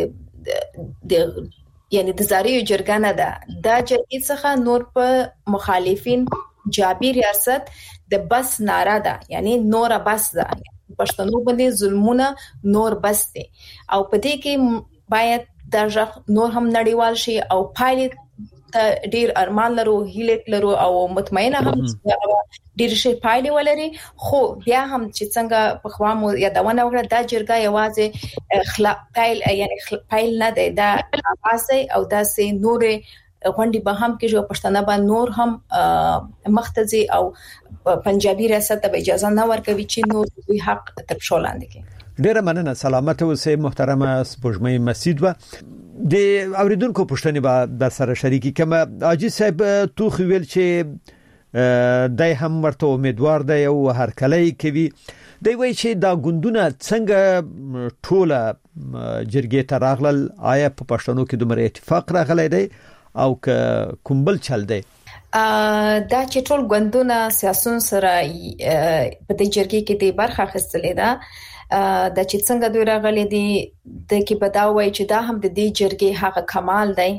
C: د د یعنی د زاریو جرګه نه ده دا جرګې څخه نور په مخالفین جابر ریاست د بس ناره ده یعنی نور بس ده پښتنو باندې ظلمونه نور بس دي او په دې کې باید دا نور هم نړیوال شي او پایلې ډیر ارمان لرو هیله لرو او مطمئنه هم ډیر شي پایلې ولري خو بیا هم چې څنګه په خوا مو یادونه وکړه دا جرګه یوازې خلاق پایل یعنی پایل نه دی دا اوازه او دا سه نور غونډي به هم کې جو پښتانه به نور هم مختزي او پنجابي ریاست ته اجازه نه ورکوي چې نور دوی حق تر شولاند کې.
A: ډیره مننه. سلامت اوسئ محترمه سپوږمۍ مسید و د اوریدونکو پښتنې به در سره شریکي کما عاجز صاحب تو خو ویل چې دای هم ورته امیدوار دی او هر کله کوي دی وایي چې دا ګوندونه څنګه ټوله جرګې ته راغلل آیا په پښتنو کې دومره اتفاق راغلی دی او کومبل چل دی
C: دا چې ټول ګوندونه سیاسون سره په دې جرګې کې د برخه اخیستلې ده د چې څنګه دوی راغلي دي د کې بداوي چې دا هم د دې جرګې هغه کمال دی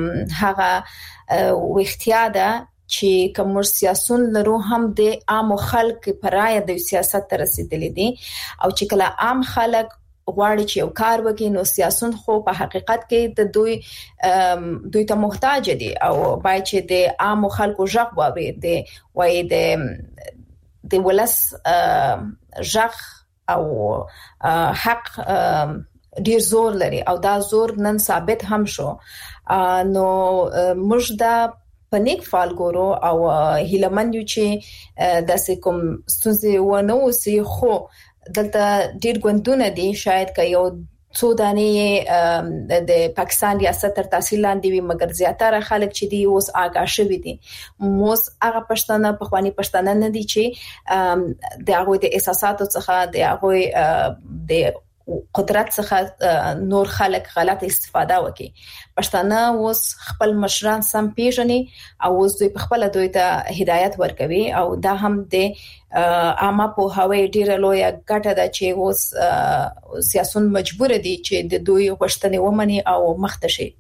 C: هغه وختیا ده چې کوم سیاسون لرو هم د عام خلک پرای د سیاست ته رسیدلې دي او چې کله عام خلک غواړي چې یو کار وکړي نو سیاسون خو په حقیقت کې د دوی دوی ته محتاج دي او باید چې د عام خلکو ژغ واوري د وای د د ولس ژغ او حق ډیر زور لري او دا زور نن ثابت هم شو. نو موږ دا پنیک فال ګورو او هیلمن یو چې د سکم ستونزې ونه وسی خو دلته ډیر ګوندونه دي شاید که یو څو دانې د پاکستان ریاست تر تحصیل لاندې وي مګر زیاتره خلک چې دي اوس آگاه شوي دي. موس هغه پښتانه په خواني پښتانه نه دي چې د هغه د احساساتو څخه د هغه د قدرت څخه نور خلک غلط استفاده وکړي. پښتانه اوس خپل مشران سم پیژني او اوس دوی په خپل دوی ته هدایت ورکوي او دا هم د عامه په هوای ډیره لوی ګټه ده چې اوس سیاسون مجبور دي چې د دوی غوښتنې ومني او مخته شي.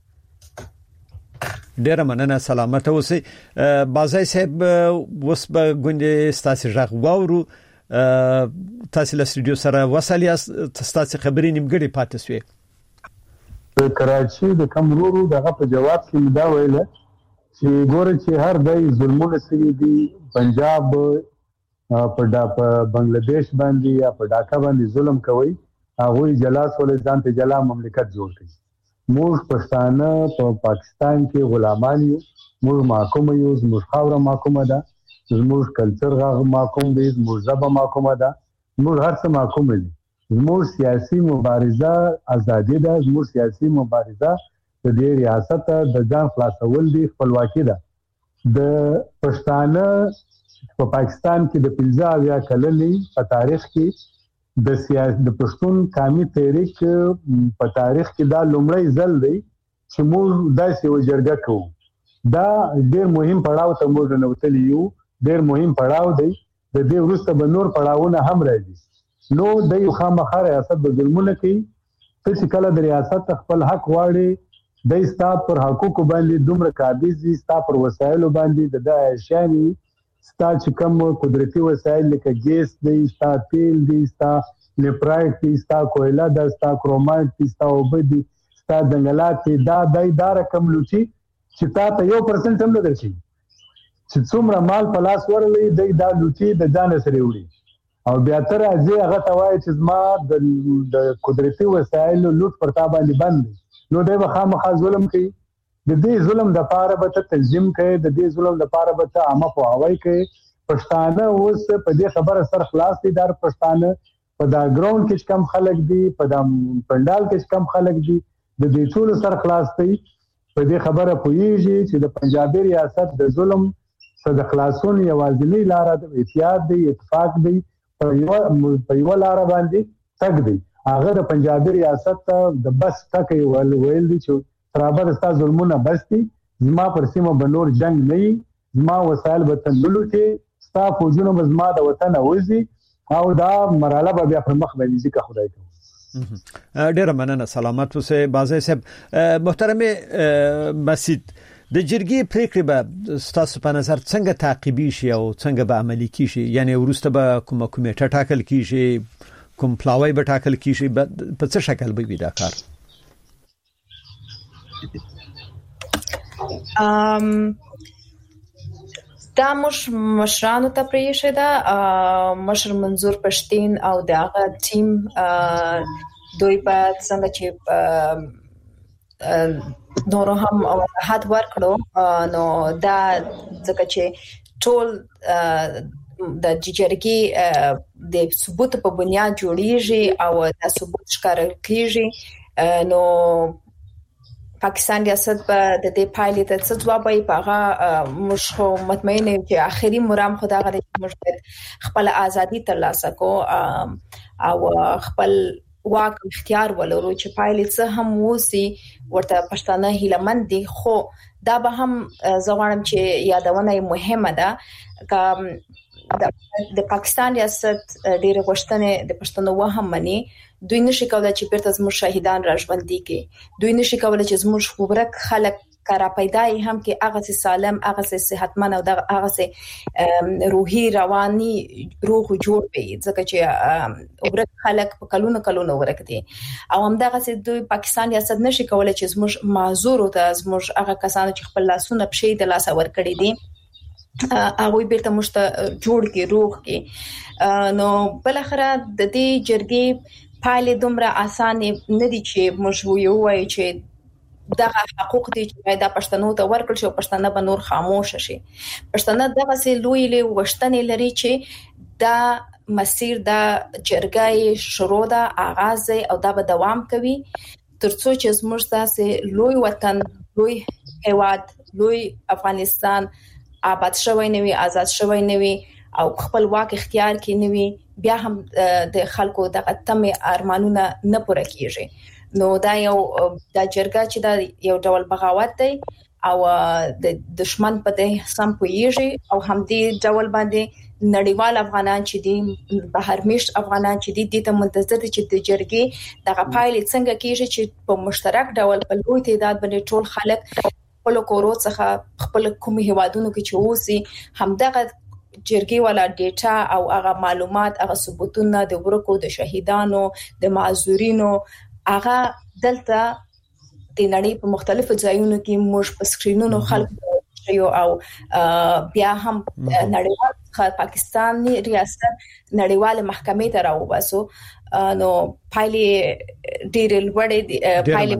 A: ډیره مننه سلامت اوسئ. بازای صاحب اوس به ګوندې ستاسو ژغ واورو. تاسو له سټوډیو سره وسالیا تاسو خبرې نیمګړې پاتې شوې.
E: کراچي د کمرورو دغه په جواب کې مدا ویل چې ګوره چې هر دای ظلمونه سوي دي پنجاب په ډاکا بنگلاديش باندې یا په ډاکا باندې ظلم کوي هغه جلاس ولې ځان ته جلا مملکت جوړ کړي. موږ پښتانه په پا پاکستان کې غلامان یو، موږ محکوم یو، موږ خاوره محکومه ده، زموږ کلچر غو محکوم دي، زموږ ژبه محکومه ده، موږ هر څه محکوم دي. زموږ سیاسي مبارزه ازادي ده، زموږ سیاسي مبارزه د دې ریاست د ځان خلاصول دي، خپلواکي ده. د پښتانه په پاکستان کې د پنځه اویا کلنې په تاریخ کې د سیاست د پښتون قومي تحریک په تاریخ کې دا لومړی ځل دی چې موږ داسې یو جرګه کوو. دا ډېر مهم پړاو ته موږ نوتلی یو، ډېر مهم پړاو دی. د دې وروسته به نور پړاوونه هم راځي. نو د یو خامخا ریاست د ظلمونه کوي. ته چې کله د ریاست خپل حق غواړي د ستا پر حقوقو باندې دومره قابض دي، ستا پر وسایلو باندې د عیاشاني ستا چې کوم قدرتي وسایل لکه ګیس دی، ستا تیل دی، ستا لیپرایټ دی، ستا کویله ده، ستا کرومایټ دی، ستا اوبه دي، ستا ځنګلات دي، دا دای دا رقم لوټي چې تا ته یو پرسنټ هم نه درشي. چې څومره مال په لاس ورلې دی دا لوټي د ځان سره وړي او بیا تر ازي هغه ته وایي چې زما د قدرتي وسایلو لوټ پر تا باندې باندې نو دی به خامخا ظلم کوي. د دې ظلم د پاره به ته تنظیم کوي، د دې ظلم د پاره به ته عامه پوهاوی کوي. پښتانه اوس په دې خبره سر خلاص دي. در پښتانه په دا ګراوند کې کم خلک دي، په دا پندال کې کم خلک دي، د دې ټول سر خلاص دي. په دې خبره پوهیږي چې د پنجابي ریاست د ظلم څخه د خلاصون یوازینی لار د اتحاد دی، اتفاق دی، په یو په یو لار باندې تګ دی. هغه د پنجابي ریاست ته د بس ټکی ویل ویل دي چې ترابر ستا ظلمونه بس دي، زما پر سیمه به نور جنگ نه وي، زما وسایل به تنلو کې ستا فوجونه به زما د وطن وځي او دا مرحله به بیا پر مخ باندې ځي که خدای کوي.
A: ډیره مننه سلامت اوسئ. بازای صاحب محترم مسید د جرګې پریکړې به ستاسو په نظر څنګه تعقیبي شي او څنګه به عملي کیږي؟ یعنی ورسته به کومه کمیټه ټاکل کیږي، کوم پلاوی به ټاکل کیږي، په څه شکل به وي دا کار؟
C: ام دا مش مشرانو ته پریښه ده. مشر منظور پښتين او دغه ټیم دوی په څنګه چې نور هم وضاحت ورکړو نو دا ځکه چې ټول د جرګې د ثبوت په بنیاد جوړیږي او د ثبوت ښکار کیږي. نو پاکستان ریاست په د دې پایلې ته څه ځواب وایي په هغه موږ مطمئن یو چې اخري مرام خدا غره موږ خپل ازادي ترلاسه کو او خپل واک اختیار ولرو چې پایلې څه هم وسی ورته پښتانه هیلمن دي. خو دا به هم زغړم چې یادونه مهمه ده ک د پاکستان ریاست ډیره غوښتنه د پښتنو وهم مني. دوی نشي کولای چې پرته زموږ شهیدان راژوندي کړي، دوی نشي کولای چې زموږ خبرک خلک کارا پیدای هم کې هغه سالم هغه صحتمند او هغه روحي رواني روح جوړ وي ځکه چې ورک خلک په کلونو کلونو ورک دي او همدغه سي د پاکستان ریاست نشي کولای چې زموږ معذور او زموږ هغه کسانو چې خپل لاسونه پښې د لاس ور کړی دي هغه بیرته مشته جوړ کې روح کې نو بل اخره د دې جرګې پایله دومره اسانه نه دي چې موږ یو وایي چې دغه حقوق دي چې دا پښتنو ته ورکړل شي او پښتانه به نور خاموش شي پښتانه دغه سي لوی له وشتنې لري چې دا مسیر دا جرګې شروع ده آغاز او دا به دوام کوي ترڅو چې زموږ تاسو لوی وطن لوی هیواد لوی افغانستان آباد شوی نوي آزاد شوی نوي او خپل واک اختیار کې نوي بیا هم د خلکو د تمه ارمانونه نه پوره کیږي نو دا یو د جرګه چې دا یو ډول بغاوت دی او د دشمن په دې سم پویږي او هم دې ډول باندې نړیوال افغانان چې دي بهر میشت افغانان چې دي د منتظر دي چې د جرګې دغه پایلې څنګه کیږي چې په مشترک ډول په لوی تعداد باندې ټول خلک خپل کورو څخه خپل کومي هوادونو کې چې اوسي همدغه جرګې والا ډیټا او هغه معلومات هغه ثبوتونه د ورکو د شهیدانو د معذورینو هغه دلته د نړۍ په مختلفو ځایونو کې موږ په سکرینونو خلک یو او بیا هم نړیوال پاکستاني ریاست نړیوال محکمې ته راوباسو نو پایلې ډېر لوړې پایلې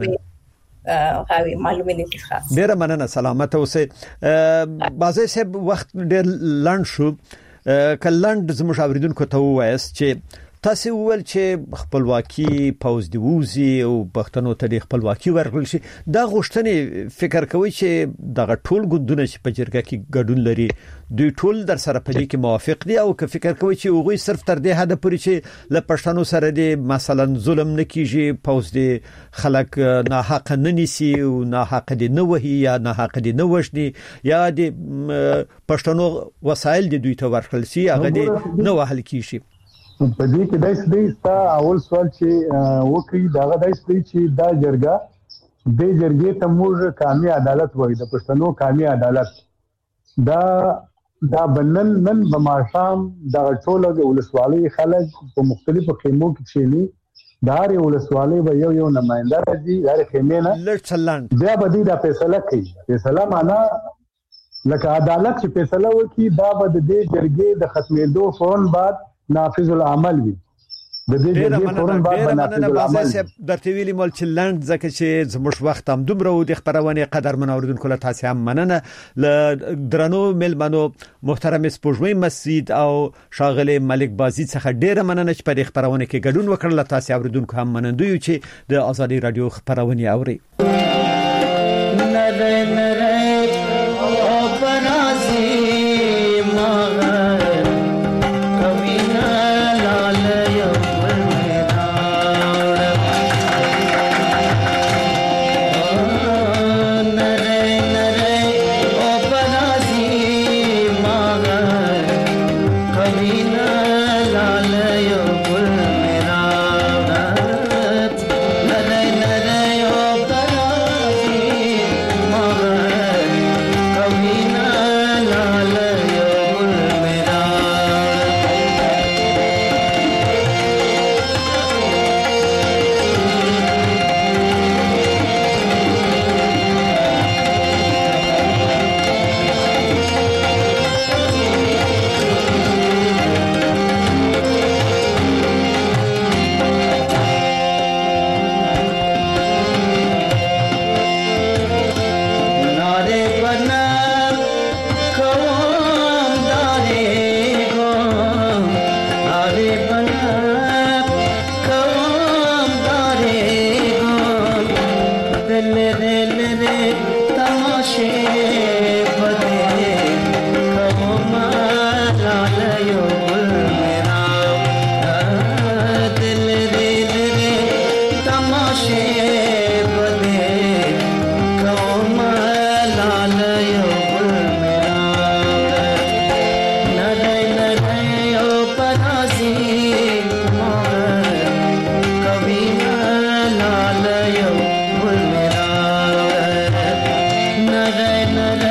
C: غوي معلومات ښه
A: ډیره مننه سلامت اوسه بازي صاحب وخت ډیر لاند شو کلند زموږ اوریدونکو ته وایس چې تاسو ول چې خپلواکي پوز دی ووزي او پښتنو ته خپلواکي ورکړل شي دا غوښتنې فکر کوي چې دغه ټول ګوندونه چې په جرګه کې ګډون لري دوی ټول در سره په دې کې موافق دي او که فکر کوي چې هغوی صرف تر دې حد پورې چې ل پښتنو سره دي مثلا ظلم نه کیږي پوز دی خلک نه حق نه نيسي او نه حق دي نه وهي یا نه حق دي نه وښني یا دي پښتنو وسایل دي دوی ته ورکړل شي هغه دي نه وهل کیږي
E: په دې کې دایس دی ستا اول سوال چې وکړي دا دایس دی چې دا جرګه د جرګې ته موږ قانوني عدالت وایي د پښتنو قانوني عدالت دا دا بنن نن بماشام دا ټول د ولسوالۍ خلک په مختلفو خیمو کې چيني دا ری ولسوالۍ به یو یو نمائنده راځي دا خیمه نه
A: لړچلند
E: بیا به دا فیصله کوي فیصله معنا لکه عدالت چې فیصله وکړي دا به د جرګې د ختمېدو فورن بعد نافذ العمل وي د دې جرګې فورن بعد نافذ العمل
A: درته ویلي مول چې لاند ځکه چې زموږ وخت هم دومره و د خبرونه قدر منوردونکو له تاسو هم مننه ل درنو ملمنو محترم سپوږمۍ مسجد او شاغله ملک بازی څخه ډیره مننه چې په خبرونه کې ګډون وکړل تاسو اوریدونکو هم منندوی چې د ازادي رادیو خبرونه اوري
K: نره نره